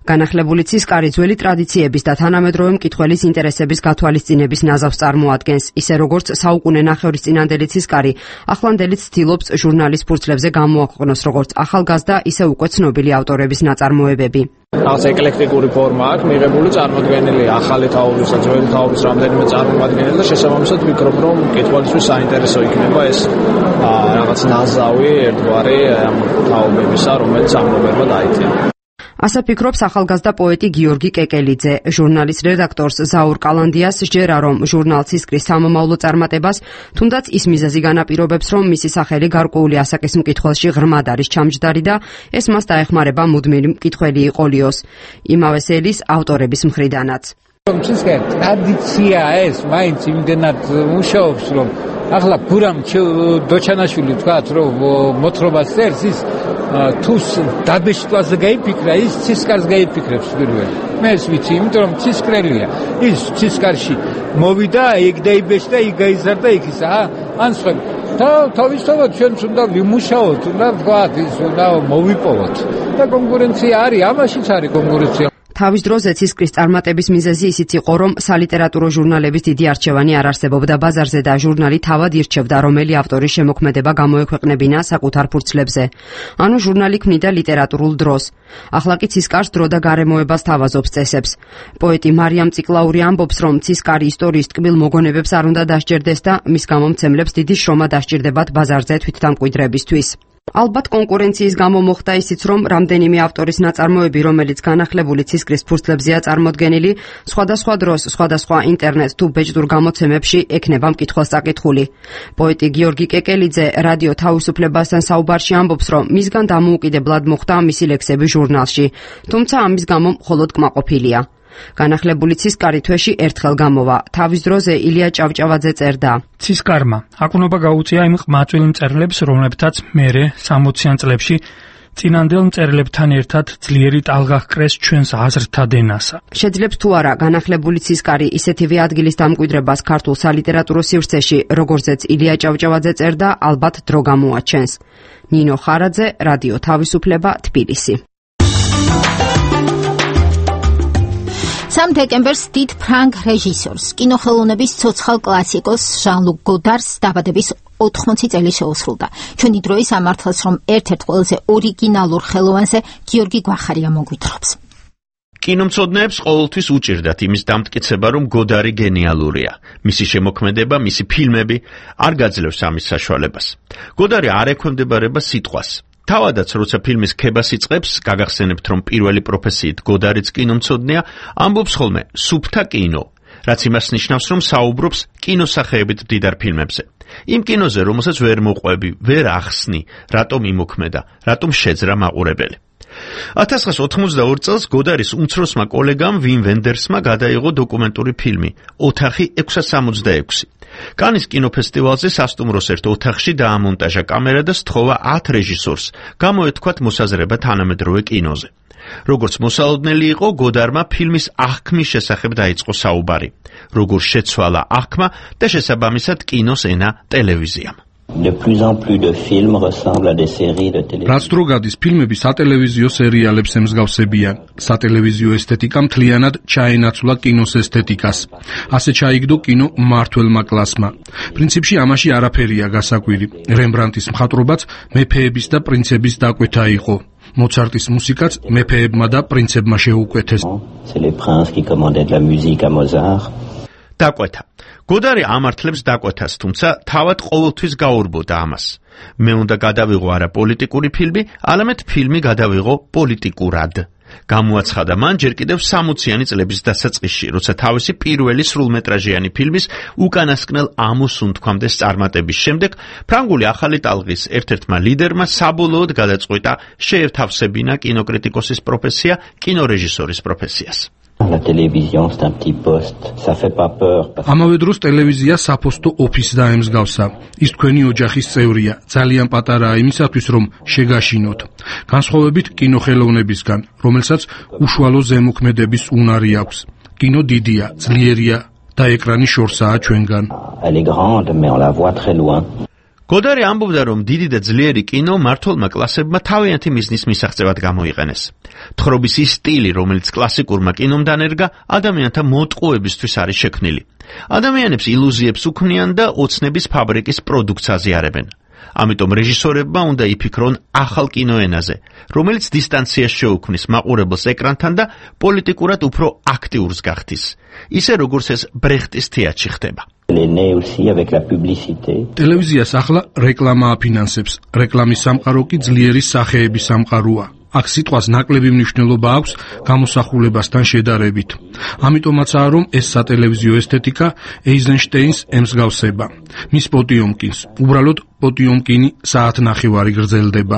განახლებული ცისკარი ძველი ტრადიციების და თანამედროვე მკითხველის ინტერესების გათვალისწინების ნაზავს წარმოადგენს, ისე როგორც საუკუნე ნახევრისწინანდელი ცისკარი ახლანდელი ცდილობს ჟურნალის ფურცლებზე გამოაქვეყნოს როგორც ახალგაზრდა, ისე უკვე ცნობილი ავტორების ნაწარმოებები. ახლა ეკლექტიკური ფორმა აქვს მიღებული, წარმოდგენილი ახალი თაობისა, ძველი თაობის რამდენიმე წარმომადგენელი და შესაბამისად ვფიქრობ, რომ მკითხველისთვის საინტერესო იქნება ეს რაღაც ნაზავი ერთგვარი ამ თაობებისა, რომელიც ამბობებმა დაიწია. ასე ფიქრობს ახალგაზრდა პოეტი გიორგი კეკელიძე. ჟურნალის რედაქტორს ზაურ კალანდიას სჯერა, რომ ჟურნალ ცისკრის სამომავლო წარმატებას, თუნდაც ის მიზეზი განაპირობებს, რომ მისი სახელი გარკვეული ასაკის მკითხველში ღრმად არის ჩამჯდარი და ეს მას დაეხმარება მუდმივი მკითხველი იყოლიოს. იმავე სელის ავტორების მხრიდანაც. ცისკარი ტრადიცია ეს, მაინც იმდენად მუშაობს, რომ ახლა გურამ დოჩანაშვილი თქვათ, რომ მოთხრობას წერს, ის თუ დაბეჭდვაზე გაიფიქრა, ის ცისკარს გაიფიქრებს პირველი. მე ეს ვიცი, იმიტომ რომ ცისკრელია. ის ცისკარში მოვიდა, იქ დაიბეჭდა, იქ გაიზარდა, იქ ისა, ან სხვა. თავისთავად ჩვენც უნდა ვიმუშაოთ, უნდა ვთქვათ, ის უნდა მოვიპოვოთ. და კონკურენცია არის, ამაშიც არის კონკურენცია. თავის დროზე ცისკრის წარმატების მიზეზი ისიც იყო, რომ სალიტერატურო ჟურნალების დიდი არჩევანი არ არსებობდა ბაზარზე და ჟურნალი თავად ირჩევდა, რომელი ავტორის შემოქმედება გამოექვეყნებინა საკუთარ ფურცლებზე. ანუ ჟურნალი ქმნიდა ლიტერატურულ დროს. ახლა კი ცისკარს დრო და გარემოებას თავაზობს წესებს. პოეტი მარიამ წიკლაური ამბობს, რომ ცისკარი ისტორიის ტკბილ მოგონებებს არ უნდა დასჯერდეს და მის გამომცემლებს დიდი შრომა დასჭირდებათ ბაზარზე თვითდამკვიდრებისთვის. ალბათ კონკურენციის გამო მოხდა ისიც, რომ რამდენიმე ავტორის ნაწარმოები, რომელიც განახლებული ცისკრის ფურცლებზეა წარმოდგენილი, სხვადასხვა დროს, სხვადასხვა ინტერნეტ თუ ბეჭდურ გამოცემებში ექნება მკითხველს წაკითხული. პოეტი გიორგი კეკელიძე რადიო თავისუფლებასთან საუბარში ამბობს, რომ მისგან დამოუკიდებლად მოხდა მისი ლექსები ჟურნალში, თუმცა ამის გამო მხოლოდ კმაყოფილია. განახლებული ცისკარი თვეში ერთხელ გამოვა. თავის დროზე ილია ჭავჭავაძე წერდა. ცისკარმა აკუნება გაუწია იმ ყმაწვილ მწერლებს, რომლებთაც მერე სამოციან წლებში წინანდელ მწერლებთან ერთად ძლიერი ტალღა ჰკრეს ჩვენს აზრთა დენასა. შეძლებს თუ არა განახლებული ცისკარი ისეთივე ადგილის დამკვიდრებას ქართულ სალიტერატურო სივრცეში, როგორზეც ილია ჭავჭავაძე წერდა, ალბათ დრო გამოაჩენს. ნინო ხარაძე, რადიო თავისუფლება, თბილისი. სამ დეკემბერს დიდ ფრანგ რეჟისორს, კინოხელოვნების ცოცხალ კლასიკოს ჟან-ლუკ გოდარს დაბადების ოთხმოცი წელი შეუსრულდა. ჩვენი დროის ამართლას, რომ ერთ-ერთ ყველაზე ორიგინალურ ხელოვანზე გიორგი გვახარია მოგვითხრობს. კინომცოდნეებს ყოველთვის უჭირდათ იმის დამტკიცება, რომ გოდარი გენიალურია. მისი შემოქმედება, მისი ფილმები არ გაძლევს ამის საშუალებას. გოდარი არ ექვემდებარება სიტყვას. თავადაც, როცა ფილმის ქებას იწყებს, გაგახსენებთ, რომ პირველი პროფესიით გოდარიც კინომცოდნეა, ამბობს ხოლმე სუფთა კინო, რაც იმას ნიშნავს, რომ საუბრობს კინოსახეებით მდიდარ ფილმებზე. იმ კინოზე, რომელსაც ვერ მოყვები, ვერ ახსნი, რატომ იმოქმედა, რატომ შეძრა მაყურებელი. ათას ცხრაასა ოთხმოცდაორი წელს გოდარის უმცროსმა კოლეგამ ვიმ ვენდერსმა გადაიღო დოკუმენტური ფილმი ოთახი ექვსას სამოცდაექვსი. კანის კინოფესტივალზე სასტუმროს ერთ ოთახში დაამონტაჟა კამერა და სთხოვა ათ რეჟისორს გამოეთქვათ მოსაზრება თანამედროვე კინოზე. როგორც მოსალოდნელი იყო, გოდარმა ფილმის აღქმის შესახებ დაიწყო საუბარი. როგორ შეცვალა აღქმა და შესაბამისად კინოს ენა ტელევიზიამ. De plus en plus de films ressemblent à des séries de télévision. რაც დრო გადის, ფილმები სატელევიზიო სერიალებს ემსგავსებიან. სატელევიზიო ესთეტიკა მთლიანად ჩაენაცვლა კინოს ესთეტიკას. ასე ჩაიგდო კინო მმართველმა კლასმა. პრინციპში ამაში არაფერია გასაკვირი. რემბრანდტის მხატვრობაც მეფეების და პრინცების დაკვეთა იყო. მოცარტის მუსიკაც მეფეებმა და პრინცებმა შეუკვეთეს. C'est les princes qui commandaient de la musique à Mozart. დაკვეთა. გოდარი ამართლებს დაკვეთას, თუმცა თავად ყოველთვის გაურბოდა ამას. მე უნდა გადავიღო არა პოლიტიკური ფილმი, არამედ ფილმი გადავიღო პოლიტიკურად. გამოაცხადა მან ჯერ კიდევ სამოციანი წლების დასაწყისში, როცა თავისი პირველი სრულმეტრაჟიანი ფილმის უკანასკნელ ამოს უნთქვამდეს წარმატების შემდეგ ფრანგული ახალი ტალღის ერთ-ერთმა ლიდერმა საბოლოოდ გადაწყვიტა შეეთავსებინა კინოკრიტიკოსის პროფესია კინორეჟისორის პროფესიას. La télévision, c'est un petit poste, ça fait pas peur. ამავე დროს ტელევიზია საფოსტო ოფისს დაემსგავსა. ის თქვენი ოჯახის წევრია, ძალიან პატარაა იმისათვის, რომ შეგაშინოთ. განსხვავებით კინოხელოვნებისგან, რომელსაც უშუალო ზემოქმედების უნარი აქვს. კინო დიდია, ძლიერია და ეკრანი შორსაა ჩვენგან. Elle est grande, mais on la voit très loin. გოდარი ამბობდა, რომ დიდი და ძლიერი კინო მმართველმა კლასებმა თავიანთი მიზნის მისაღწევად გამოიყენეს. თხრობის ის სტილი, რომელიც კლასიკურმა კინომ დანერგა, ადამიანთა მოტყუებისთვის არის შექმნილი. ადამიანებს ილუზიებს უქმნიან და ოცნების ფაბრიკის პროდუქტს აზიარებენ. ამიტომ რეჟისორებმა უნდა იფიქრონ ახალ კინოენაზე, რომელიც დისტანციას შეუქმნის მაყურებელს ეკრანთან და პოლიტიკურად უფრო აქტიურს გახდის, ისე როგორც ეს ბრეხტის თეატრში ხდება. ტელევიზიას ახლა რეკლამა აფინანსებს. რეკლამის სამყარო კი ძლიერი სახეების სამყაროა. აქ სიტყვას ნაკლები მნიშვნელობა აქვს გამოსახულებასთან შედარებით. ამიტომაცაა, რომ ეს სატელევიზიო ესთეტიკა ეიზენშტეინს ემსგავსება. მის პოტიომკინს, უბრალოდ პოტიომკინი საათნახევარი გრძელდება.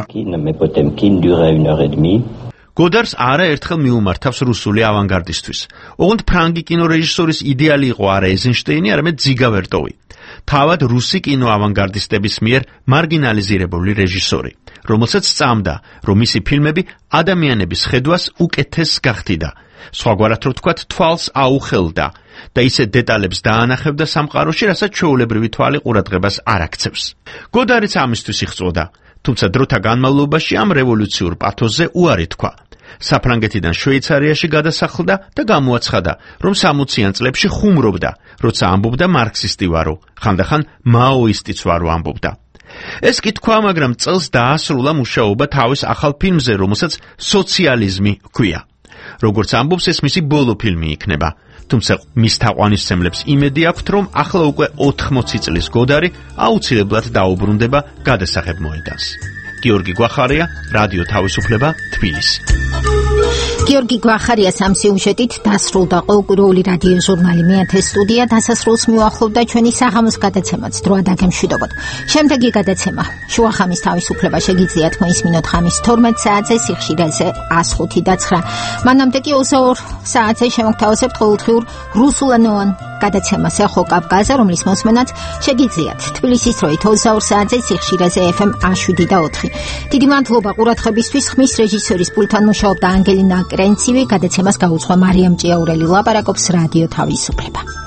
გოდარს არაერთხელ მიუმართავს რუსული ავანგარდისტვის. ოღონდ ფრანგი კინორეჟისორის იდეალი იყო არა ეიზენშტეინი, არამედ ზიგავერტოვი. თავად რუსი კინოავანგარდისტების მიერ მარგინალიზირებული რეჟისორი, რომელსაც სწამდა, რომ მისი ფილმები ადამიანების ხედვას უკეთესს გახდიდა, სხვაგვარად რო ვთქვათ, თვალს აუხელდა და ისე დეტალებს დაანახებდა სამყაროში, რასაც ჩვეულებრივი თვალი ყურადღებას არ აქცევს. გოდარიც ამისთვის იღწვოდა, თუმცა დროთა განმავლობაში ამ რევოლუციურ პათოსზე უარი თქვა. საფრანგეთიდან შვეიცარიაში გადასახლდა და გამოაცხადა, რომ სამოციან წლებში ხუმრობდა, როცა ამბობდა მარქსისტი ვარო, ხანდახან მაოისტიც ვარო ამბობდა. ეს კი თქვა, მაგრამ წელს დაასრულა მუშაობა თავის ახალ ფილმზე, რომელსაც სოციალიზმი ჰქვია. როგორც ამბობს, ეს მისი ბოლო ფილმი იქნება. თუმცა მის თაყვანისმცემლებს იმედი აქვთ, რომ ახლა უკვე ოთხმოცი წლის გოდარი აუცილებლად დაუბრუნდება გადასაღებ მოედანს. გიორგი გვახარია, რადიო თავისუფლება, თბილისი. გიორგი გვახარიას ამ სიუჟეტით დასრულდა ყოველკვირეული რადიო ჟურნალი მეათე სტუდია. დასასრულს მიუახლოვდა ჩვენი საღამოს გადაცემაც. დრო დაგემშვიდობოთ. შემდეგი გადაცემა შუახამის თავისუფლება შეგიძლიათ მოისმინოთ ხამის თორმეტ საათზე სიხშირეზე ას ხუთი და ცხრა. მანამდე კი ოცდაორ საათზე შემოგთავაზებთ ყოველდღიურ რუსულენოვან გადაცემას ეხო კავკაზა, რომლის მოსმენაც შეგიძლიათ თბილისის დროით ოცდაორ საათზე სიხშირეზე ეფ ემ შვიდი და ოთხი. დიდი მადლობა ყურადღებისთვის. ხმის რეჟისორის პულტთან მუშაობდა ანგელინა კრენცივი. გადაცემას გაუძღვა მარიამ ჭიაურელი. ლაპარაკობს რადიო თავისუფლება.